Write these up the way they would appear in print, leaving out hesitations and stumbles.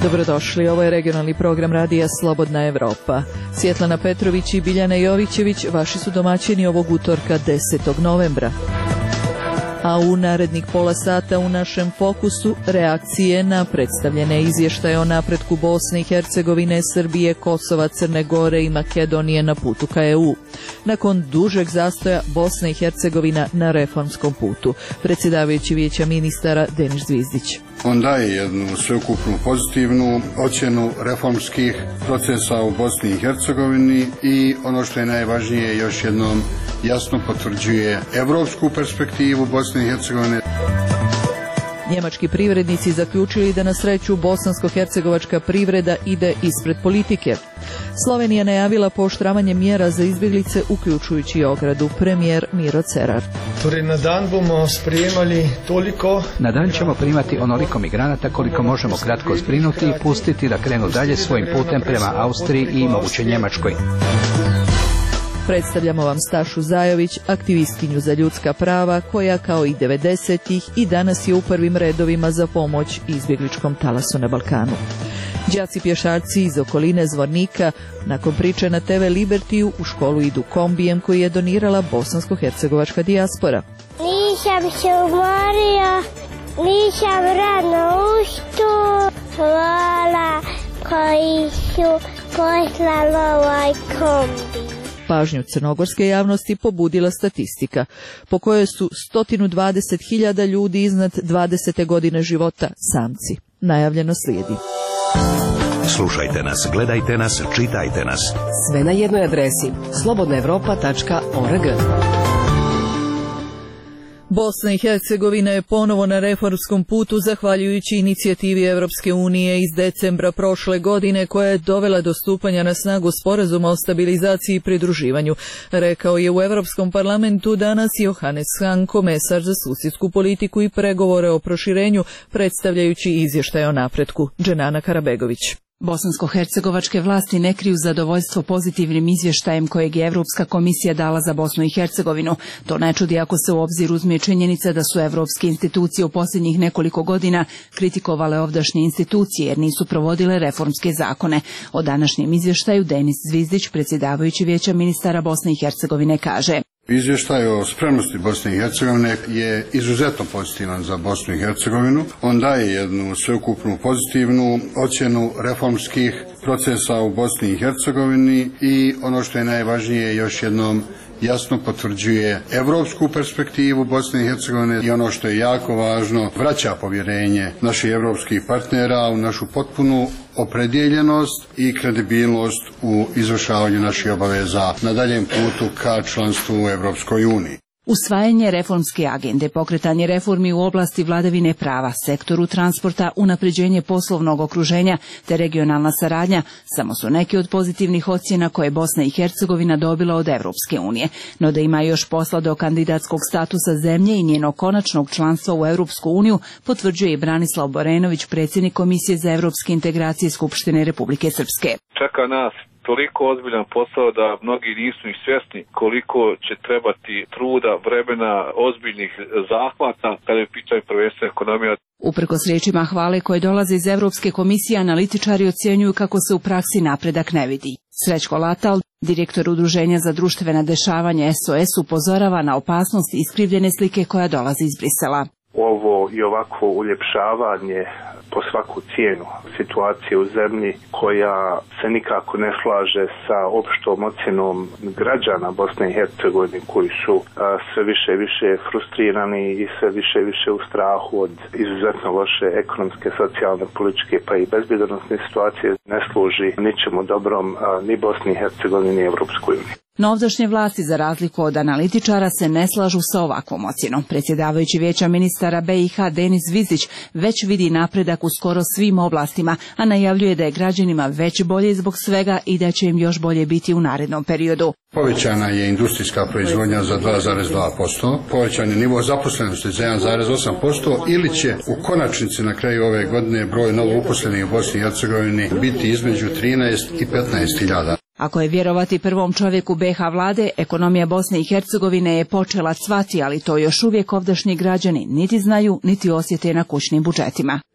Dobrodošli, ovo je regionalni program radija Slobodna Evropa. Svjetlana Petrović i Biljana Jovićević vaši su domaćini ovog utorka 10. novembra. A u narednih pola sata u našem fokusu reakcije na predstavljene izvještaje o napretku Bosne i Hercegovine, Srbije, Kosova, Crne Gore i Makedonije na putu ka EU. Nakon dužeg zastoja Bosna i Hercegovina na reformskom putu. Predsjedavajući Vijeća ministara Denis Zvizdić. On daje jednu sveukupnu pozitivnu ocjenu reformskih procesa u Bosni i Hercegovini i ono što je najvažnije, još jednom jasno potvrđuje evropsku perspektivu Bosne i Hercegovine. Njemački privrednici zaključili da na sreću bosansko-hercegovačka privreda ide ispred politike. Slovenija najavila pooštravanje mjera za izbjeglice, uključujući i ogradu. Premijer Miro Cerar. Na dan ćemo primati onoliko migranata koliko možemo kratko zbrinuti i pustiti da krenu dalje svojim putem prema Austriji i moguće Njemačkoj. Predstavljamo vam Stašu Zajović, aktivistkinju za ljudska prava, koja kao i 90-ih i danas je u prvim redovima za pomoć izbjegličkom talasu na Balkanu. Đaci pješaci iz okoline Zvornika nakon priče na TV Libertiju u školu idu kombijem koji je donirala bosansko-hercegovačka dijaspora. Nisam se umorio, nisam rano ustao, hvala koji su poslali ovaj kombi. Pažnju crnogorske javnosti pobudila statistika, po kojoj su 120.000 ljudi iznad 20. godine života samci. Najavljeno slijedi. Slušajte nas, gledajte nas, čitajte nas. Sve na jednoj adresi slobodnaevropa.org. Bosna i Hercegovina je ponovo na reformskom putu zahvaljujući inicijativi Europske unije iz decembra prošle godine koja je dovela do stupanja na snagu sporazuma o stabilizaciji i pridruživanju, rekao je u Europskom parlamentu danas Johannes Hahn, komesar za susjedsku politiku i pregovore o proširenju, predstavljajući izvještaj o napretku. Dženana Karabegović. Bosansko-hercegovačke vlasti ne kriju zadovoljstvo pozitivnim izvještajem kojeg je Europska komisija dala za Bosnu i Hercegovinu. To ne čudi ako se u obzir uzme činjenica da su evropske institucije u posljednjih nekoliko godina kritikovale ovdašnje institucije jer nisu provodile reformske zakone. O današnjem izvještaju Denis Zvizdić, predsjedavajući Vijeća ministara Bosne i Hercegovine, kaže: Izvještaj o spremnosti Bosne i Hercegovine je izuzetno pozitivan za Bosnu i Hercegovinu. On daje jednu sveukupnu pozitivnu ocjenu reformskih procesa u Bosni i Hercegovini i ono što je najvažnije, još jednom jasno potvrđuje evropsku perspektivu Bosne i Hercegovine i ono što je jako važno, vraća povjerenje naših evropskih partnera u našu potpunu opredjeljenost i kredibilnost u izvršavanju naših obaveza na daljem putu ka članstvu u Evropskoj uniji. Usvajanje reformske agende, pokretanje reformi u oblasti vladavine prava, sektoru transporta, unapređenje poslovnog okruženja te regionalna saradnja samo su neki od pozitivnih ocjena koje Bosna i Hercegovina dobila od Evropske unije. No da ima još posla do kandidatskog statusa zemlje i njenog konačnog članstva u Europsku uniju, potvrđuje i Branislav Borenović, predsjednik Komisije za evropske integracije Skupštine Republike Srpske. Čeka nas toliko ozbiljan posao da mnogi nisu ni svjesni koliko će trebati truda, vremena, ozbiljnih zahvata kada je pitanje prvenstveno ekonomija. Uprkos riječima hvale koje dolaze iz Europske komisije, analitičari ocjenjuju kako se u praksi napredak ne vidi. Srećko Latal, direktor Udruženja za društvena dešavanja SOS, upozorava na opasnost iskrivljene slike koja dolazi iz Brisela. Ovo i ovako uljepšavanje po svaku cijenu situacije u zemlji koja se nikako ne slaže sa opštom ocjenom građana Bosne i Hercegovine koji su sve više i više frustrirani i sve više i više u strahu od izuzetno loše ekonomske, socijalne, političke pa i bezbjednosne situacije ne služi ničemu dobrom ni Bosni i Hercegovini ni Evropskoj uniji. No ovdašnje vlasti, za razliku od analitičara, se ne slažu sa ovakvom ocjenom. Predsjedavajući Vijeća ministara BiH Denis Zvizdić već vidi napredak u skoro svim oblastima, a najavljuje da je građanima već bolje zbog svega i da će im još bolje biti u narednom periodu. Povećana je industrijska proizvodnja za 2,2%, povećan je nivo zaposlenosti za 1,8% ili će u konačnici na kraju ove godine broj novouposlenih u Bosni i Hercegovini biti između 13 i 15.000. Ako je vjerovati prvom čovjeku BiH vlade, ekonomija Bosne i Hercegovine je počela cvati, ali to još uvijek ovdašnji građani niti znaju, niti osjete na kućnim budžetima.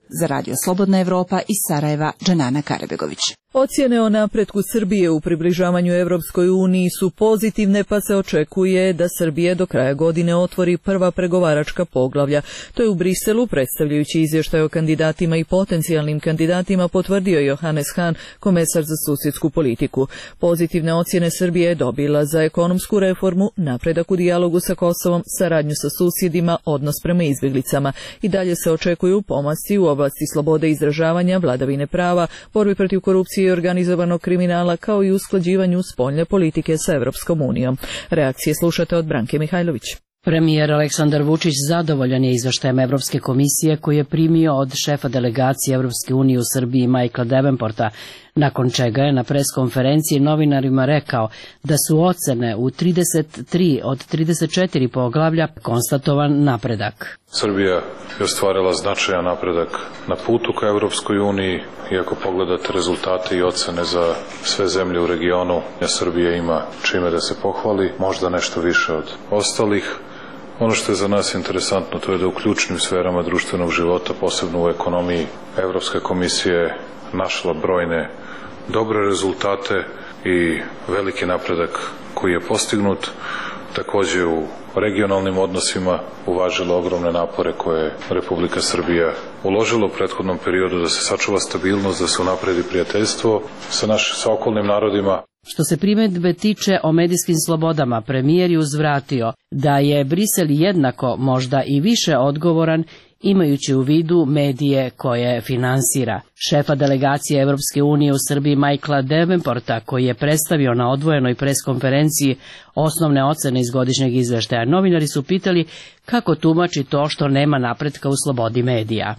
Za Radio Slobodna Evropa iz Sarajeva, Dženana Karabegović. Ocjene o napretku Srbije u približavanju Evropskoj uniji su pozitivne, pa se očekuje da Srbija do kraja godine otvori prva pregovaračka poglavlja. To je u Briselu, predstavljajući izvještaj o kandidatima i potencijalnim kandidatima, potvrdio Johannes Hahn, komesar za susjedsku politiku. Pozitivne ocjene Srbije je dobila za ekonomsku reformu, napredak u dijalogu sa Kosovom, saradnju sa susjedima, odnos prema izbjeglicama. I dalje se očekuju pomaci u oblasti slobode izražavanja, vladavine prava, borbi protiv korupcije i organizovanog kriminala, kao i usklađivanju spoljne politike sa Evropskom unijom. Reakcije slušate od Branke Mihajlović. Premijer Aleksandar Vučić zadovoljan je izveštajem Evropske komisije koji je primio od šefa delegacije Evropske unije u Srbiji Michaela Davenporta, nakon čega je na preskonferenciji novinarima rekao da su ocene u 33 od 34 poglavlja konstatovan napredak. Srbija je ostvarila značajan napredak na putu ka Evropskoj uniji. Iako pogledate rezultate i ocene za sve zemlje u regionu, Srbija ima čime da se pohvali, možda nešto više od ostalih. Ono što je za nas interesantno, to je da u ključnim sferama društvenog života, posebno u ekonomiji, Evropska komisija je našla brojne dobre rezultate i veliki napredak koji je postignut. Također u regionalnim odnosima uvažila ogromne napore koje je Republika Srbija uložila u prethodnom periodu da se sačuva stabilnost, da se unapredi prijateljstvo sa okolnim narodima. Što se primjedbe tiče o medijskim slobodama, premijer je uzvratio da je Brisel jednako, možda i više odgovoran, imajući u vidu medije koje finansira. Šefa delegacije Evropske unije u Srbiji Michaela Davenporta, koji je predstavio na odvojenoj preskonferenciji osnovne ocene iz godišnjeg izveštaja, novinari su pitali kako tumači to što nema napretka u slobodi medija.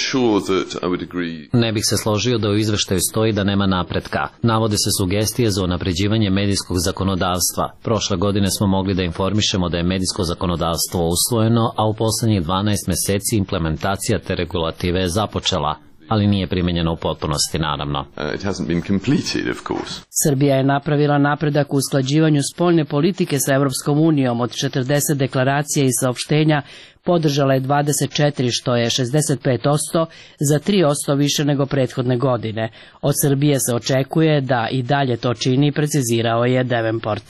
Ne bih se složio da u izveštaju stoji da nema napretka. Navode se sugestije za unapređivanje medijskog zakonodavstva. Prošle godine smo mogli da informišemo da je medijsko zakonodavstvo usvojeno, a u poslednjih 12 meseci implementacija te regulative je započela, ali nije primenjeno u potpunosti, naravno. Srbija je napravila napredak u usklađivanju spoljne politike sa Evropskom unijom. Od 40 deklaracija i saopštenja podržala je 24, što je 65%, za 3% više nego prethodne godine. Od Srbije se očekuje da i dalje to čini, precizirao je Davenport.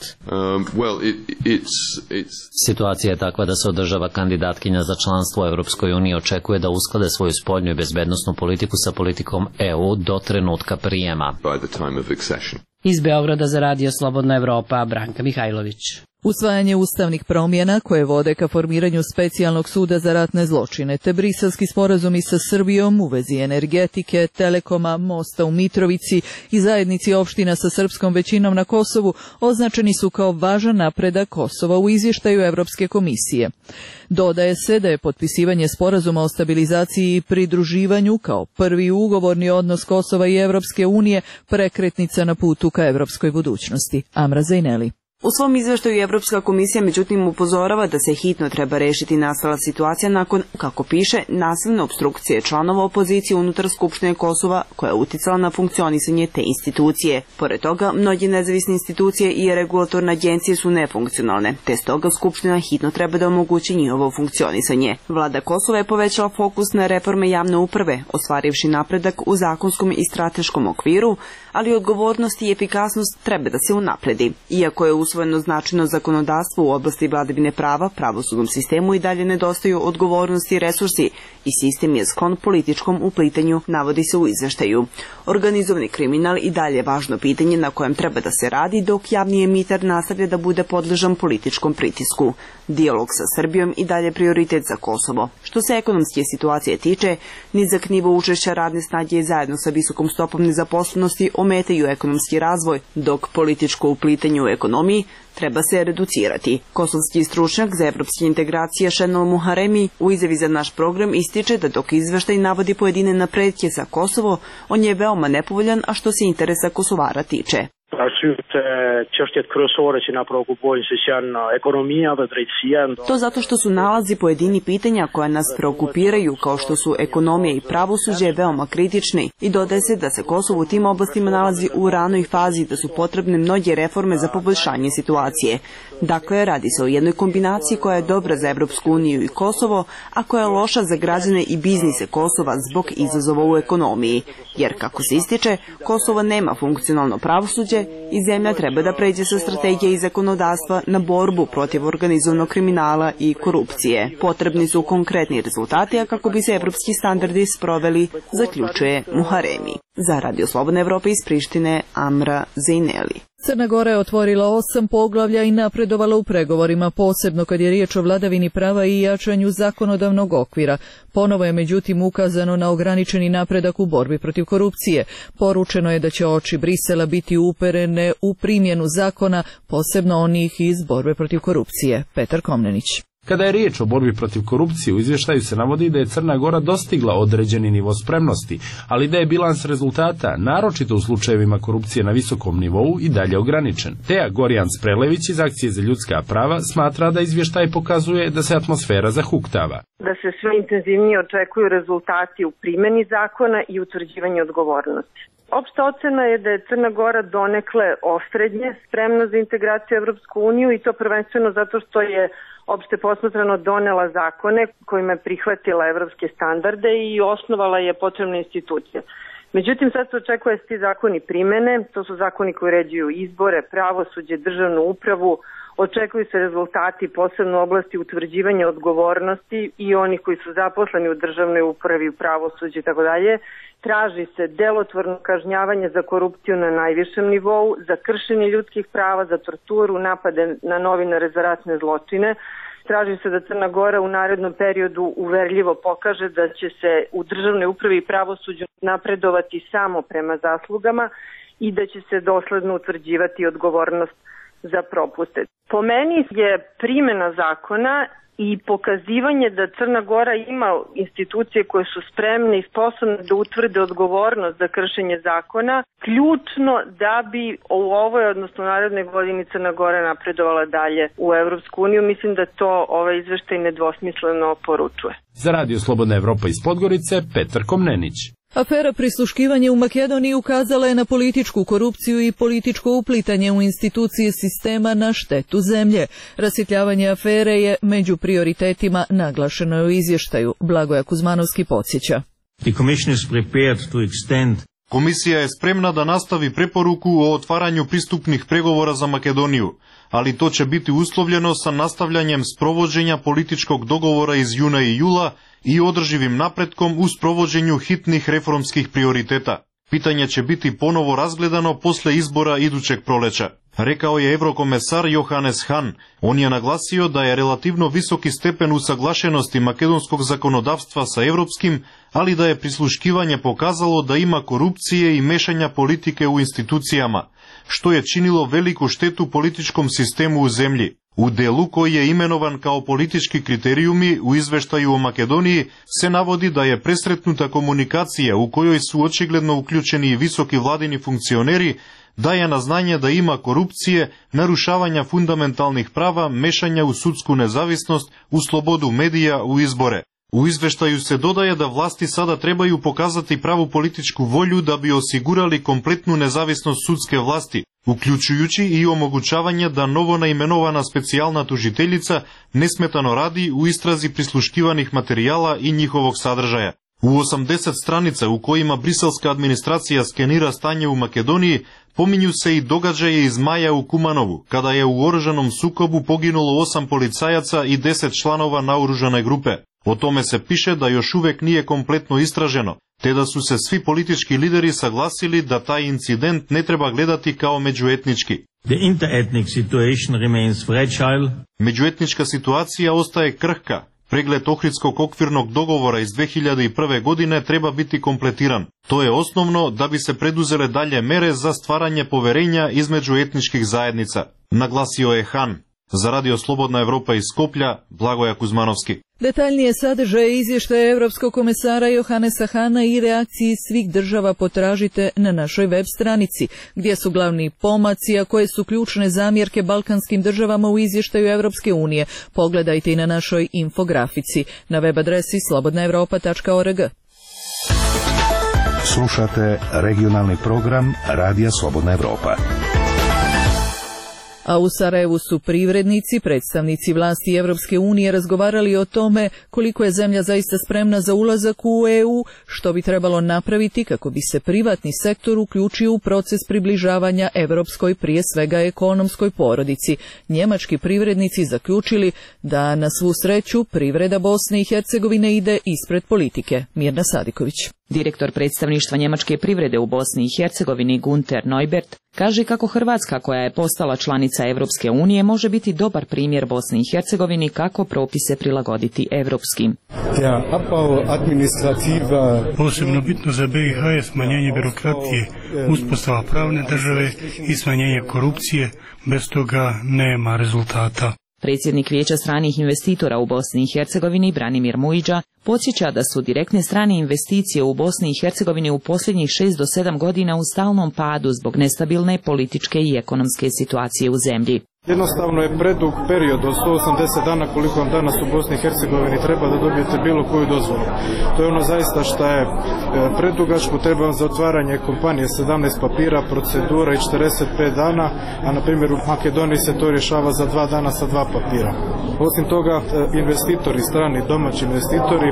Situacija je takva da se od država kandidatkinja za članstvo u Evropskoj uniji očekuje da usklade svoju spoljnu i bezbednosnu politiku sa politikom EU do trenutka prijema. Iz Beograda za Radio Slobodna Evropa, Branka Mihajlović. Usvajanje ustavnih promjena koje vode ka formiranju specijalnog suda za ratne zločine, te briselski sporazumi sa Srbijom u vezi energetike, telekoma, mosta u Mitrovici i zajednici opština sa srpskom većinom na Kosovu označeni su kao važan napredak Kosova u izvještaju Evropske komisije. Dodaje se da je potpisivanje sporazuma o stabilizaciji i pridruživanju kao prvi ugovorni odnos Kosova i Evropske unije prekretnica na putu ka evropskoj budućnosti. Amra Zajneli. U svom izveštaju Evropska komisija međutim upozorava da se hitno treba rešiti nastala situacija nakon, kako piše, nasilne opstrukcije članova opozicije unutar Skupštine Kosova koja je uticala na funkcionisanje te institucije. Pored toga, mnoge nezavisne institucije i regulatorne agencije su nefunkcionalne, te stoga Skupština hitno treba da omogući njihovo funkcionisanje. Vlada Kosova je povećala fokus na reforme javne uprave, ostvarivši napredak u zakonskom i strateškom okviru, ali odgovornost i efikasnost treba da se unapredi. Iako je usvojeno značajno zakonodavstvo u oblasti vladavine prava, pravosudnom sistemu i dalje nedostaju odgovornosti i resursi i sistem je sklon političkom uplitanju, navodi se u izveštaju. Organizovani kriminal i dalje je važno pitanje na kojem treba da se radi, dok javni emiter nastavlja da bude podležan političkom pritisku. Dijalog sa Srbijom i dalje prioritet za Kosovo. Što se ekonomske situacije tiče, nizak nivo učešća radne snage zajedno sa visokom stopom nezaposlenosti ometaju ekonomski razvoj, dok političko uplitanje u ekonomiji treba se reducirati. Kosovski stručnjak za evropske integracije Šenol Muharemi u izjavi za naš program ističe da dok izveštaj navodi pojedine napretke za Kosovo, on je veoma nepovoljan, a što se interesa Kosovara tiče. To zato što su nalazi pojedini pitanja koja nas preokupiraju, kao što su ekonomija i pravosuđe, veoma kritični i dodaje se da se Kosovo u tim oblastima nalazi u ranoj fazi, da su potrebne mnoge reforme za poboljšanje situacije. Dakle, radi se o jednoj kombinaciji koja je dobra za Evropsku uniju i Kosovo, a koja je loša za građane i biznise Kosova zbog izazova u ekonomiji. Jer, kako se ističe, Kosovo nema funkcionalno pravosuđe i zemlja treba da pređe sa strategije i zakonodavstva na borbu protiv organizovanog kriminala i korupcije. Potrebni su konkretni rezultati, a kako bi se evropski standardi sproveli, zaključuje Muharemi. Za Radio Slobodna Evropa iz Prištine, Amra Zejneli. Crna Gora je otvorila 8 poglavlja i napredovala u pregovorima, posebno kad je riječ o vladavini prava i jačanju zakonodavnog okvira. Ponovo je međutim ukazano na ograničeni napredak u borbi protiv korupcije. Poručeno je da će oči Brisela biti uperene u primjenu zakona, posebno onih iz borbe protiv korupcije. Petar Komnenić. Kada je riječ o borbi protiv korupcije, u izvještaju se navodi da je Crna Gora dostigla određeni nivo spremnosti, ali da je bilans rezultata, naročito u slučajevima korupcije na visokom nivou, i dalje ograničen. Teja Gorjan Sprelević iz Akcije za ljudska prava smatra da izvještaj pokazuje da se atmosfera zahuktava. Da se sve intenzivnije očekuju rezultati u primjeni zakona i utvrđivanju odgovornosti. Opšta ocena je da je Crna Gora donekle osrednje spremna za integraciju u Evropsku uniju i to prvenstveno zato što je opšte posmatrano donela zakone kojima je prihvatila evropske standarde i osnovala je potrebne institucije. Međutim, sad se očekuje da se ti zakoni primene, to su zakoni koji uređuju izbore, pravosuđe, državnu upravu, očekuju se rezultati posebno u oblasti utvrđivanja odgovornosti i oni koji su zaposleni u državnoj upravi, u pravosuđu i tako dalje. Traži se delotvorno kažnjavanje za korupciju na najvišem nivou, za kršenje ljudskih prava, za torturu, napade na novinare za ratne zločine. Traži se da Crna Gora u narednom periodu uverljivo pokaže da će se u državnoj upravi i pravosuđu napredovati samo prema zaslugama i da će se dosledno utvrđivati odgovornost za propuste. Po meni je primjena zakona i pokazivanje da Crna Gora ima institucije koje su spremne i sposobne da utvrde odgovornost za kršenje zakona, ključno da bi u ovoj, odnosno narednoj godini, Crna Gora napredovala dalje u Evropsku uniju. Mislim da to ovaj izveštaj nedvosmisleno poručuje. Za Radio Slobodna Evropa iz Podgorice, Petar Komnenić. Afera prisluškivanja u Makedoniji ukazala je na političku korupciju i političko uplitanje u institucije sistema na štetu zemlje. Rasvjetljavanje afere je među prioritetima, naglašeno je u izvještaju. Blagoja Kuzmanovski podsjeća. Komisija je spremna da nastavi preporuku o otvaranju pristupnih pregovora za Makedoniju, ali to će biti uslovljeno sa nastavljanjem sprovođenja političkog dogovora iz juna i jula i održivim napretkom u sprovođenju hitnih reformskih prioriteta. Pitanje će biti ponovo razgledano posle izbora idućeg proleća, rekao je eurokomesar Johannes Hahn. On je naglasio da je relativno visoki stepen usaglašenosti makedonskog zakonodavstva sa evropskim, ali da je prisluškivanje pokazalo da ima korupcije i mešanja politike u institucijama, što je činilo veliku štetu političkom sistemu u zemlji. U delu koji je imenovan kao politički kriterijumi u izveštaju o Makedoniji se navodi da je presretnuta komunikacija u kojoj su očigledno uključeni i visoki vladini funkcioneri, daje na znanje da ima korupcije, narušavanja fundamentalnih prava, mešanja u sudsku nezavisnost, u slobodu medija, u izbore. U izveštaju se dodaje da vlasti sada trebaju pokazati pravu političku volju da bi osigurali kompletnu nezavisnost sudske vlasti, uključujući i omogućavanje da novo naimenovana specijalna tužiteljica nesmetano radi u istrazi prisluškivanih materijala i njihovog sadržaja. U 80 stranica u kojima briselska administracija skenira stanje u Makedoniji, pominju se i događaje iz maja u Kumanovu, kada je u oružanom sukobu poginulo 8 policajaca i 10 članova naoružane grupe. O tome se piše da još uvek nije kompletno istraženo, te da su se svi politički lideri saglasili da taj incident ne treba gledati kao međuetnički. Međuetnička situacija ostaje krhka. Pregled Ohridskog okvirnog dogovora iz 2001. godine treba biti kompletiran. To je osnovno da bi se preduzele dalje mere za stvaranje poverenja između etničkih zajednica, naglasio je Hahn. Za Radio Slobodna Evropa iz Skoplja, Blagoja Kuzmanovski. Detaljnije sadržaje izvještaja Europskog komesara Johannesa Hahna i reakciji svih država potražite na našoj web stranici, gdje su glavni pomaci, a koje su ključne zamjerke balkanskim državama u izvještaju Europske unije. Pogledajte i na našoj infografici na web adresi slobodnaevropa.org. Slušate regionalni program Radija Slobodna Evropa. A u Sarajevu su privrednici, predstavnici vlasti Europske unije razgovarali o tome koliko je zemlja zaista spremna za ulazak u EU, što bi trebalo napraviti kako bi se privatni sektor uključio u proces približavanja europskoj, prije svega ekonomskoj porodici. Njemački privrednici zaključili da na svu sreću privreda Bosne i Hercegovine ide ispred politike. Mirna Sadiković. Direktor predstavništva njemačke privrede u Bosni i Hercegovini Gunter Neubert kaže kako Hrvatska, koja je postala članica Europske unije, može biti dobar primjer Bosni i Hercegovini kako propise prilagoditi europskim. Posebno bitno za BiH je smanjenje birokratije, uspostava pravne države i smanjenje korupcije, bez toga nema rezultata. Predsjednik Vijeća stranih investitora u Bosni i Hercegovini Branimir Mujiđa podsjeća da su direktne strane investicije u Bosni i Hercegovini u posljednjih 6 do 7 godina u stalnom padu zbog nestabilne političke i ekonomske situacije u zemlji. Jednostavno je predug period od 180 dana koliko vam danas u Bosni i Hercegovini treba da dobijete bilo koju dozvolu. To je ono zaista što je predugačko, treba vam za otvaranje kompanije 17 papira, procedura i 45 dana, a na primjer u Makedoniji se to rješava za 2 dana sa 2 papira. Osim toga, investitori, strani domaći investitori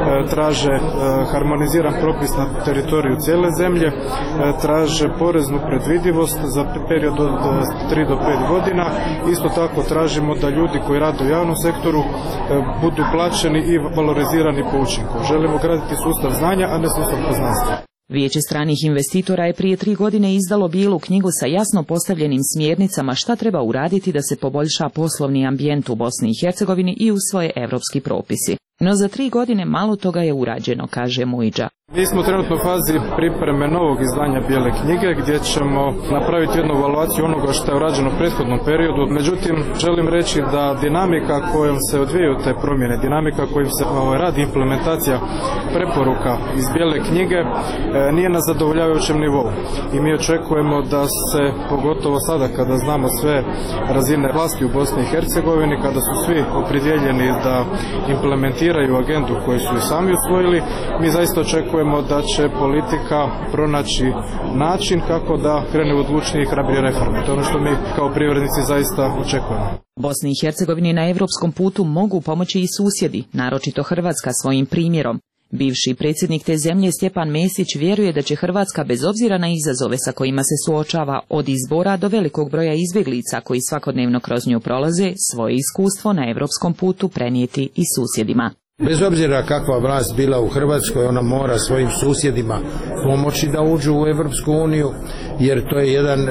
traže harmoniziran propis na teritoriju cijele zemlje, traže poreznu predvidivost za period od 3 do 5 godina. Isto tako tražimo da ljudi koji rade u javnom sektoru budu plaćeni i valorizirani po učinku. Želimo graditi sustav znanja, a ne sustav poznanstva. Vijeće stranih investitora je prije 3 godine izdalo bijelu knjigu sa jasno postavljenim smjernicama šta treba uraditi da se poboljša poslovni ambijent u Bosni i Hercegovini i usvoje europski propisi. No za 3 godine malo toga je urađeno, kaže Mujiđa. Mi smo trenutno u fazi pripreme novog izdanja bijele knjige gdje ćemo napraviti jednu evaluaciju onoga što je urađeno u prethodnom periodu. Međutim, želim reći da dinamika kojom se odvijaju te promjene, dinamika kojom se radi implementacija preporuka iz bijele knjige nije na zadovoljavajućem nivou. I mi očekujemo da se, pogotovo sada kada znamo sve razine vlasti u Bosni i Hercegovini, kada su svi opredjeljeni da implementiraju agendu koju su i sami usvojili, mi zaista očekujemo da će politika pronaći način kako da krene u odlučnije i hrabrije reforme. To je ono što mi kao privrednici zaista očekujemo. Bosni i Hercegovini na europskom putu mogu pomoći i susjedi, naročito Hrvatska svojim primjerom. Bivši predsjednik te zemlje Stjepan Mesić vjeruje da će Hrvatska bez obzira na izazove sa kojima se suočava od izbora do velikog broja izbjeglica koji svakodnevno kroz nju prolaze, svoje iskustvo na europskom putu prenijeti i susjedima. Bez obzira kakva vlast bila u Hrvatskoj, ona mora svojim susjedima pomoći da uđu u Europsku uniju, jer to je jedan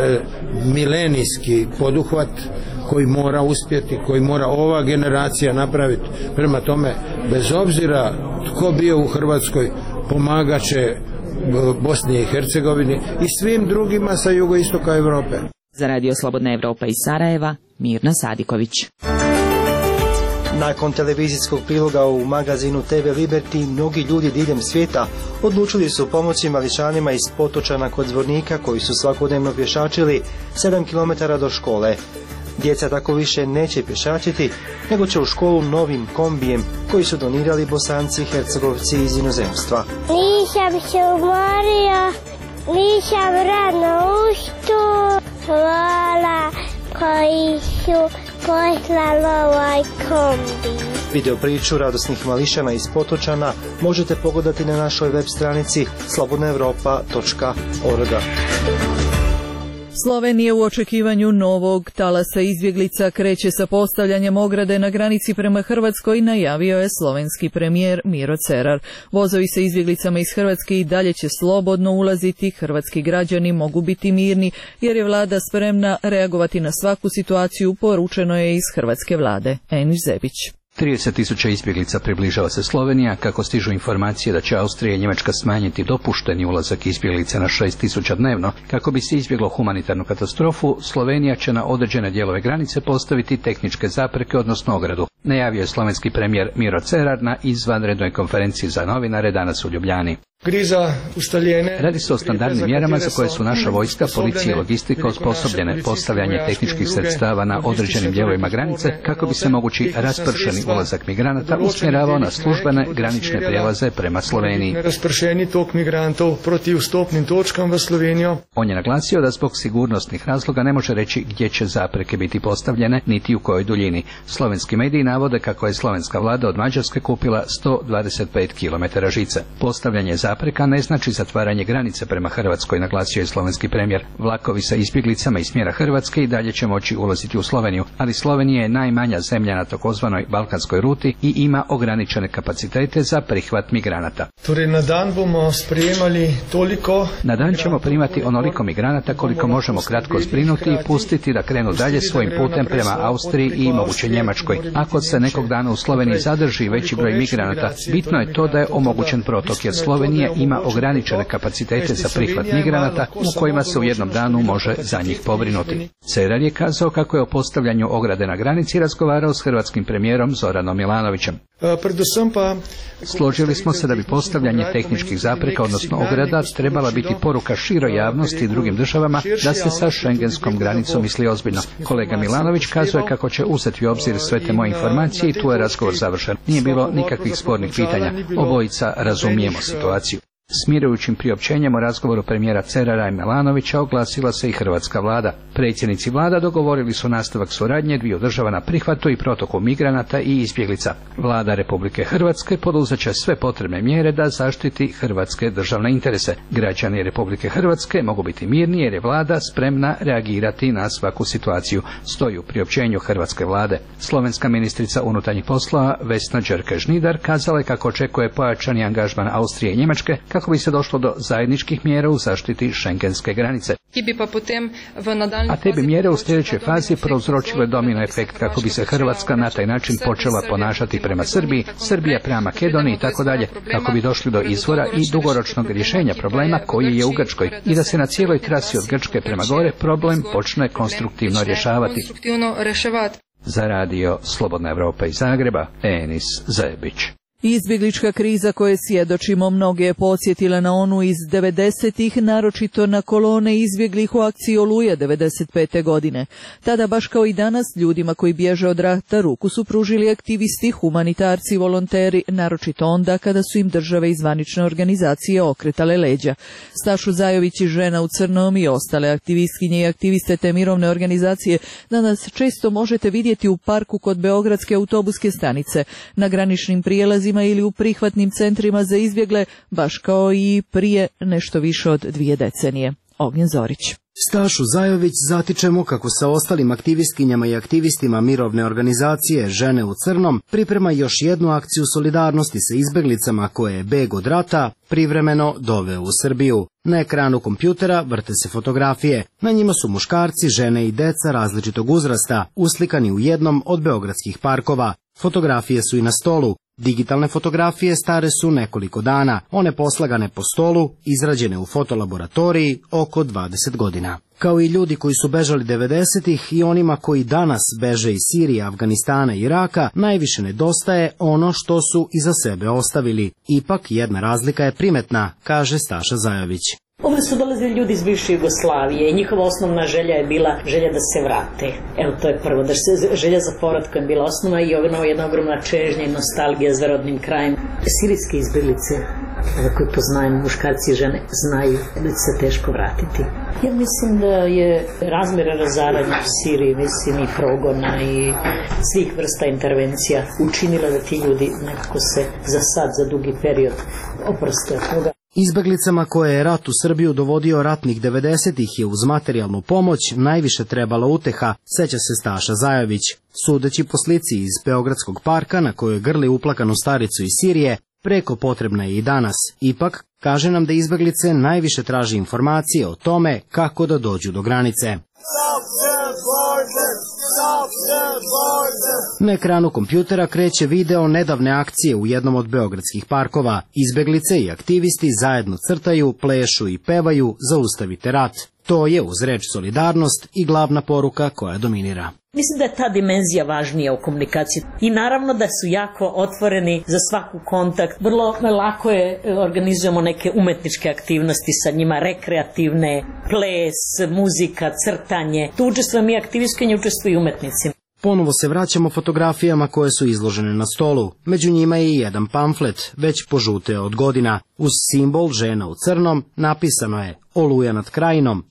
milenijski poduhvat koji mora uspjeti, koji mora ova generacija napraviti. Prema tome, bez obzira tko bio u Hrvatskoj, pomagat će Bosni i Hercegovini i svim drugima sa jugoistoka Europe. Za Radio Slobodna Evropa iz Sarajeva, Mirna Sadiković. Nakon televizijskog priloga u magazinu TV Liberty, mnogi ljudi diljem svijeta odlučili su pomoći Mališanima iz Potočana kod Zvornika koji su svakodnevno pješačili 7 km do škole. Djeca tako više neće pješačiti, nego će u školu novim kombijem koji su donirali Bosanci i Hercegovci iz inozemstva. Nisam se umorio, nisam rano ustao, hvala koji su poslali ovaj kombi. Video priču radosnih Mališana iz Potočana možete pogledati na našoj web stranici slobodnaevropa.org. Slovenija u očekivanju novog talasa izbjeglica kreće sa postavljanjem ograde na granici prema Hrvatskoj, najavio je slovenski premijer Miro Cerar. Vozovi sa izbjeglicama iz Hrvatske i dalje će slobodno ulaziti, hrvatski građani mogu biti mirni jer je vlada spremna reagovati na svaku situaciju, poručeno je iz hrvatske vlade. Enis Zebić. 30.000 izbjeglica približava se Slovenija, kako stižu informacije da će Austrija i Njemačka smanjiti dopušteni ulazak izbjeglica na 6.000 dnevno. Kako bi se izbjeglo humanitarnu katastrofu, Slovenija će na određene dijelove granice postaviti tehničke zapreke, odnosno ogradu. najavio je slovenski premijer Miro Cerar na izvanrednoj konferenciji za novinare danas u Ljubljani. Radi se o standardnim mjerama za koje su naša vojska, policija i logistika osposobljene. Postavljanje tehničkih sredstava na određenim dijelovima granice kako bi se mogući raspršeni ulazak migranata usmjeravao na službene granične prijelaze prema Sloveniji. On je naglasio da zbog sigurnosnih razloga ne može reći gdje će zapreke biti postavljene niti u kojoj duljini. Slovenski mediji navode kako je slovenska vlada od Mađarske kupila 125 km žice. Postavljanje zapreka ne znači zatvaranje granice prema Hrvatskoj, naglasio je slovenski premijer. Vlakovi sa izbjeglicama iz smjera Hrvatske i dalje će moći ulaziti u Sloveniju, ali Slovenija je najmanja zemlja na takozvanoj balkanskoj ruti i ima ograničene kapacitete za prihvat migranata. Na dan ćemo primati onoliko migranata koliko možemo kratko zbrinuti i pustiti da krenu dalje svojim putem prema Austriji i moguće Njemačkoj. Ako se nekog dana u Sloveniji zadrži veći broj migranata, bitno je to da je omogućen protok, jer Slovenija ima ograničene kapacitete za prihvat migranata u kojima se u jednom danu može za njih pobrinuti. Cerar je kazao kako je o postavljanju ograde na granici razgovarao s hrvatskim premijerom Zoranom Milanovićem. Složili smo se da bi postavljanje tehničkih zapreka, odnosno ograda, trebala biti poruka široj javnosti i drugim državama da se sa šengenskom granicom misli ozbiljno. Kolega Milanović kazuje kako će uzeti u obzir sve te moje informacije i tu je razgovor završen. Nije bilo nikakvih spornih pitanja. Obojica razumijemo situaciju. Smirujućim priopćenjem o razgovoru premijera Cerara i Milanovića oglasila se i hrvatska vlada. Predsjednici vlada dogovorili su nastavak suradnje dviju država na prihvatu i protoku migranata i izbjeglica. Vlada Republike Hrvatske poduzet će sve potrebne mjere da zaštiti hrvatske državne interese. Građani Republike Hrvatske mogu biti mirni jer je vlada spremna reagirati na svaku situaciju, stoji u priopćenju hrvatske vlade. Slovenska ministrica unutarnjih poslova Vesna Đerke-Žnidar kazala je kako očekuje pojačani angažman Austrije i Njemačke kako bi se došlo do zajedničkih mjera u zaštiti šengenske granice. A te bi mjere u sljedećoj fazi prouzročile domino efekt kako bi se Hrvatska na taj način počela ponašati prema Srbiji, Srbija prema Makedoniji i tako dalje, kako bi došli do izvora i dugoročnog rješenja problema koji je u Grčkoj i da se na cijeloj trasi od Grčke prema gore problem počne konstruktivno rješavati. Za radio Slobodna Evropa iz Zagreba, Enis Zebić. Izbjeglička kriza koje svjedočimo mnoge je podsjetila na onu iz 90-ih, naročito na kolone izbjeglih u akciji Oluja 95. godine. Tada, baš kao i danas, ljudima koji bježe od rata ruku su pružili aktivisti, humanitarci, volonteri, naročito onda kada su im države i zvanične organizacije okretale leđa. Stašu Zajović i Žena u crnom i ostale aktivistkinje i aktiviste te mirovne organizacije danas često možete vidjeti u parku kod Beogradske autobuske stanice, na graničnim prijelazima ili u prihvatnim centrima za izbjegle, baš kao i prije nešto više od 2 decenije. Ognjen Zorić. Stašu Zajović zatičemo kako sa ostalim aktivistkinjama i aktivistima mirovne organizacije Žene u crnom priprema još jednu akciju solidarnosti sa izbjeglicama koje je beg od rata privremeno doveo u Srbiju. Na ekranu kompjutera vrte se fotografije. Na njima su muškarci, žene i deca različitog uzrasta, uslikani u jednom od beogradskih parkova. Fotografije su i na stolu. Digitalne fotografije stare su nekoliko dana, one poslagane po stolu, izrađene u fotolaboratoriji oko 20 godina. Kao i ljudi koji su bežali 90-ih i onima koji danas beže iz Sirije, Afganistana i Iraka, najviše nedostaje ono što su iza sebe ostavili. Ipak jedna razlika je primetna, kaže Staša Zajović. Ovdje su dolazili ljudi iz bivše Jugoslavije i njihova osnovna želja je bila želja da se vrate. Evo, to je prvo, želja za povratkom je bila osnova i jedna ogromna čežnja i nostalgija za rodnim krajem. Sirijske izbjeglice, koje poznajemo, muškarci i žene, znaju da će se teško vratiti. Ja mislim da je razmjera razaranja u Siriji, mislim i progona i svih vrsta intervencija učinila da ti ljudi nekako se za sad, za dugi period oproste od toga. Izbjeglicama koje je rat u Srbiju dovodio ratnih 90-ih je uz materijalnu pomoć najviše trebala uteha, seća se Staša Zajović. Sudeći po slici iz Beogradskog parka na kojoj grli uplakanu staricu iz Sirije, preko potrebna je i danas. Ipak, kaže nam da izbjeglice najviše traži informacije o tome kako da dođu do granice. Stop the border! Stop the border! Na ekranu kompjutera kreće video nedavne akcije u jednom od beogradskih parkova. Izbeglice i aktivisti zajedno crtaju, plešu i pevaju "Zaustavite rat". To je uz reč solidarnost i glavna poruka koja dominira. Mislim da je ta dimenzija važnija u komunikaciji i naravno da su jako otvoreni za svaku kontakt. Vrlo lako je organizujemo neke umetničke aktivnosti sa njima, rekreativne, ples, muzika, crtanje. Tu učestvujem i aktivistkinje, učestvuju i umetnici. Ponovo se vraćamo fotografijama koje su izložene na stolu. Među njima je i jedan pamflet, već požuteo od godina. Uz simbol žena u crnom napisano je "Oluja nad Krajinom,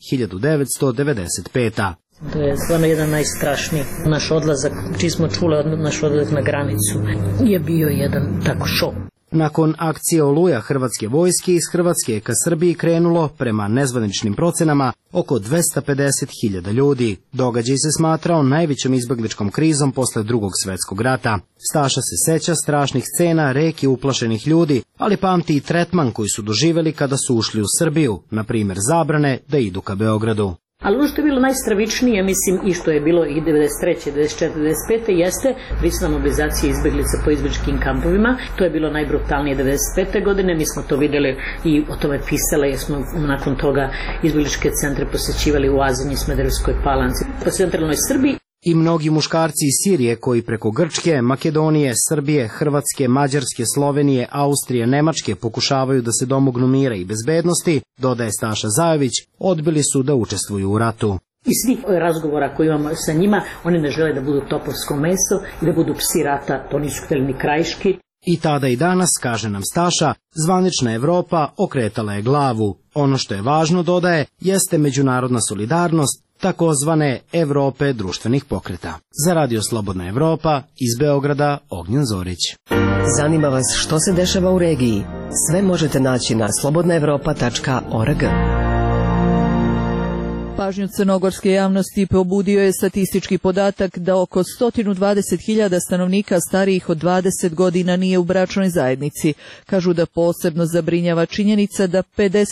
1995. To je stvarno jedan najstrašniji. Naš odlazak, čiji smo čuli naš odlazak na granicu, je bio jedan tako šok. Nakon akcije Oluja hrvatske vojske iz Hrvatske je ka Srbiji krenulo, prema nezvaničnim procenama, oko 250.000 ljudi. Događaj se smatrao najvećom izbegličkom krizom posle Drugog svjetskog rata. Staša se seća strašnih scena, reki uplašenih ljudi, ali pamti i tretman koji su doživjeli kada su ušli u Srbiju, na primjer zabrane da idu ka Beogradu. Ali ono što je bilo najstravičnije, mislim, i što je bilo i 93. 94. 95. jeste prisilna mobilizacija izbeglica po izbegličkim kampovima. To je bilo najbrutalnije 95. godine. Mi smo to vidjeli i o tome pisali, jer smo nakon toga izbegličke centre posjećivali u Azini, Smederevskoj Palanci, po centralnoj Srbiji. I mnogi muškarci iz Sirije koji preko Grčke, Makedonije, Srbije, Hrvatske, Mađarske, Slovenije, Austrije, Nemačke pokušavaju da se domognu mira i bezbednosti, dodaje Staša Zajović, odbili su da učestvuju u ratu. I svih razgovora koji imamo sa njima, oni ne žele da budu topovsko meso i da budu psi rata, to nisu htjeli ni Krajiški. I tada i danas, kaže nam Staša, zvanična Evropa okretala je glavu. Ono što je važno, dodaje, jeste međunarodna solidarnost, takozvane Evrope društvenih pokreta. Za Radio Slobodna Evropa, iz Beograda, Ognjen Zorić. Zanima vas što se dešava u regiji? Sve možete naći na slobodnaevropa.org. Pažnju crnogorske javnosti pobudio je statistički podatak da oko 120.000 stanovnika starijih od 20 godina nije u bračnoj zajednici. Kažu da posebno zabrinjava činjenica da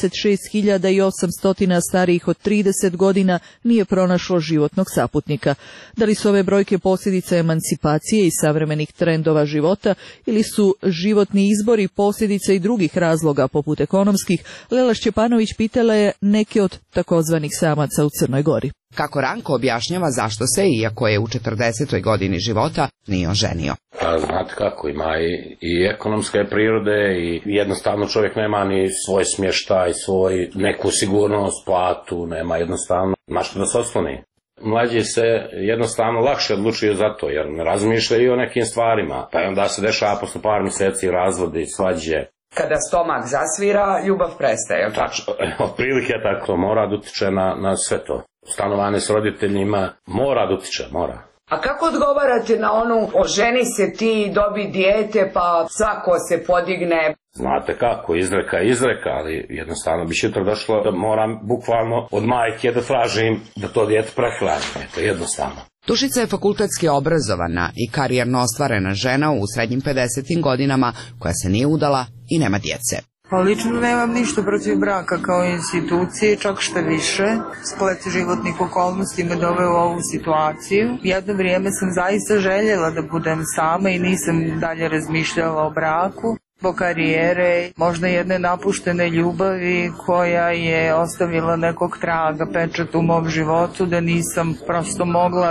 56.800 starijih od 30 godina nije pronašlo životnog saputnika. Da li su ove brojke posljedica emancipacije i savremenih trendova života ili su životni izbori posljedica i drugih razloga poput ekonomskih, Lela Šćepanović pitala je neke od takozvanih samaca u Crnoj Gori. Kako Ranko objašnjava zašto se, iako je u 40. godini života, nije oženio. Pa znate kako, ima i ekonomske prirode i jednostavno čovjek nema ni svoj smještaj, svoj neku sigurnost, platu, nema jednostavno na što da se osloni. Mlađi se jednostavno lakše odlučuju za to, jer ne razmišljaju o nekim stvarima, pa onda se dešava posle par mjeseci razvodi, svađe. Kada stomak zasvira, ljubav prestaje. Tačno, otprilike tako, mora da utiče na sve to. Stanovanje s roditeljima mora da utiče, mora. A kako odgovarate na onu, oženi se ti, dobi dijete, pa svako se podigne? Znate kako, izreka, ali jednostavno bi sutra došlo da moram bukvalno od majke da tražim da to dijete prehrani, to je jednostavno. Tušica je fakultetski obrazovana i karijerno ostvarena žena u srednjim 50. godinama koja se nije udala i nema djece. Pa lično nemam ništa protiv braka kao institucije, čak što više. Splet životnih okolnosti me doveo u ovu situaciju. Jedno vrijeme sam zaista željela da budem sama i nisam dalje razmišljala o braku. Po karijere, možda jedne napuštene ljubavi koja je ostavila nekog traga, pečat u mom životu, da nisam prosto mogla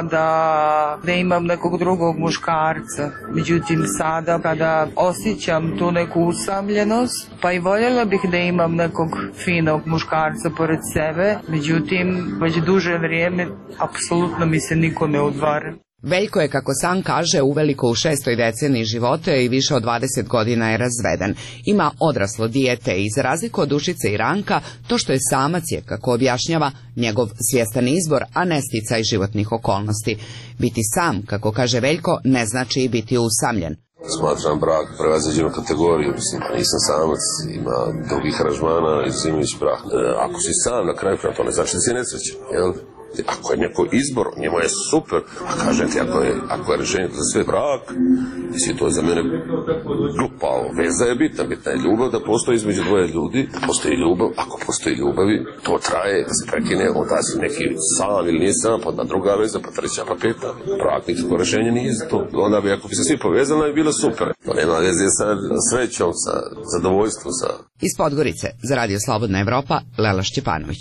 da imam nekog drugog muškarca. Međutim, sada kada osjećam tu neku usamljenost, pa i voljela bih da imam nekog finog muškarca pored sebe, međutim, već duže vrijeme apsolutno mi se niko ne udvara. Veljko je, kako sam kaže, uveliko u 6. deceniji života i više od 20 godina je razveden. Ima odraslo dijete i za razliku od Dušice i Ranka, to što je samac je, kako objašnjava, njegov svjestan izbor, a ne sticaj životnih okolnosti. Biti sam, kako kaže Veljko, ne znači i biti usamljen. Smatram brak prevaziđenu kategoriju, nisam samac, ima drugih aranžmana i zimajući brak. Ako si sam na kraju, to ne znači da si nesrećan, jel? Ako je neko izbor, njemu je super. A kažete, ako je rješenje za sve brak, mislim, to je za mene glupavo. Veza je bitna je ljubav, da postoji između dvoje ljudi, da postoji ljubav. Ako postoji ljubavi, to traje, da se prekine, onda si neki sam ili nije sam, pa druga veza, pa treća, pa peta. Brak nikako rješenje nije za to. Onda bi, ako bi se svi povezali, bi bilo super. To nema veze sa srećom, sa zadovoljstvom, sa... Iz Podgorice, za Radio Slobodna Evropa, Lela Šćepanović.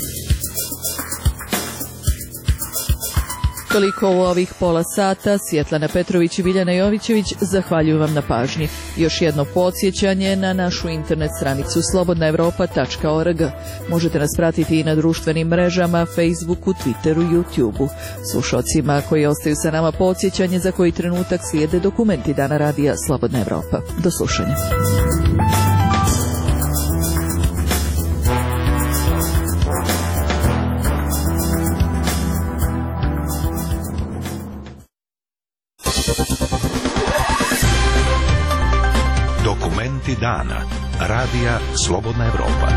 Toliko u ovih pola sata. Svjetlana Petrović i Biljana Jovićević zahvaljuju vam na pažnji. Još jedno podsjećanje na našu internet stranicu slobodnaevropa.org. Možete nas pratiti i na društvenim mrežama, Facebooku, Twitteru, YouTubeu. Slušalcima koji ostaju sa nama podsjećanje za koji trenutak slijede dokumenti Dana radija Slobodna Evropa. Do slušanja. Dokumenti dana. Radija Slobodna Evropa.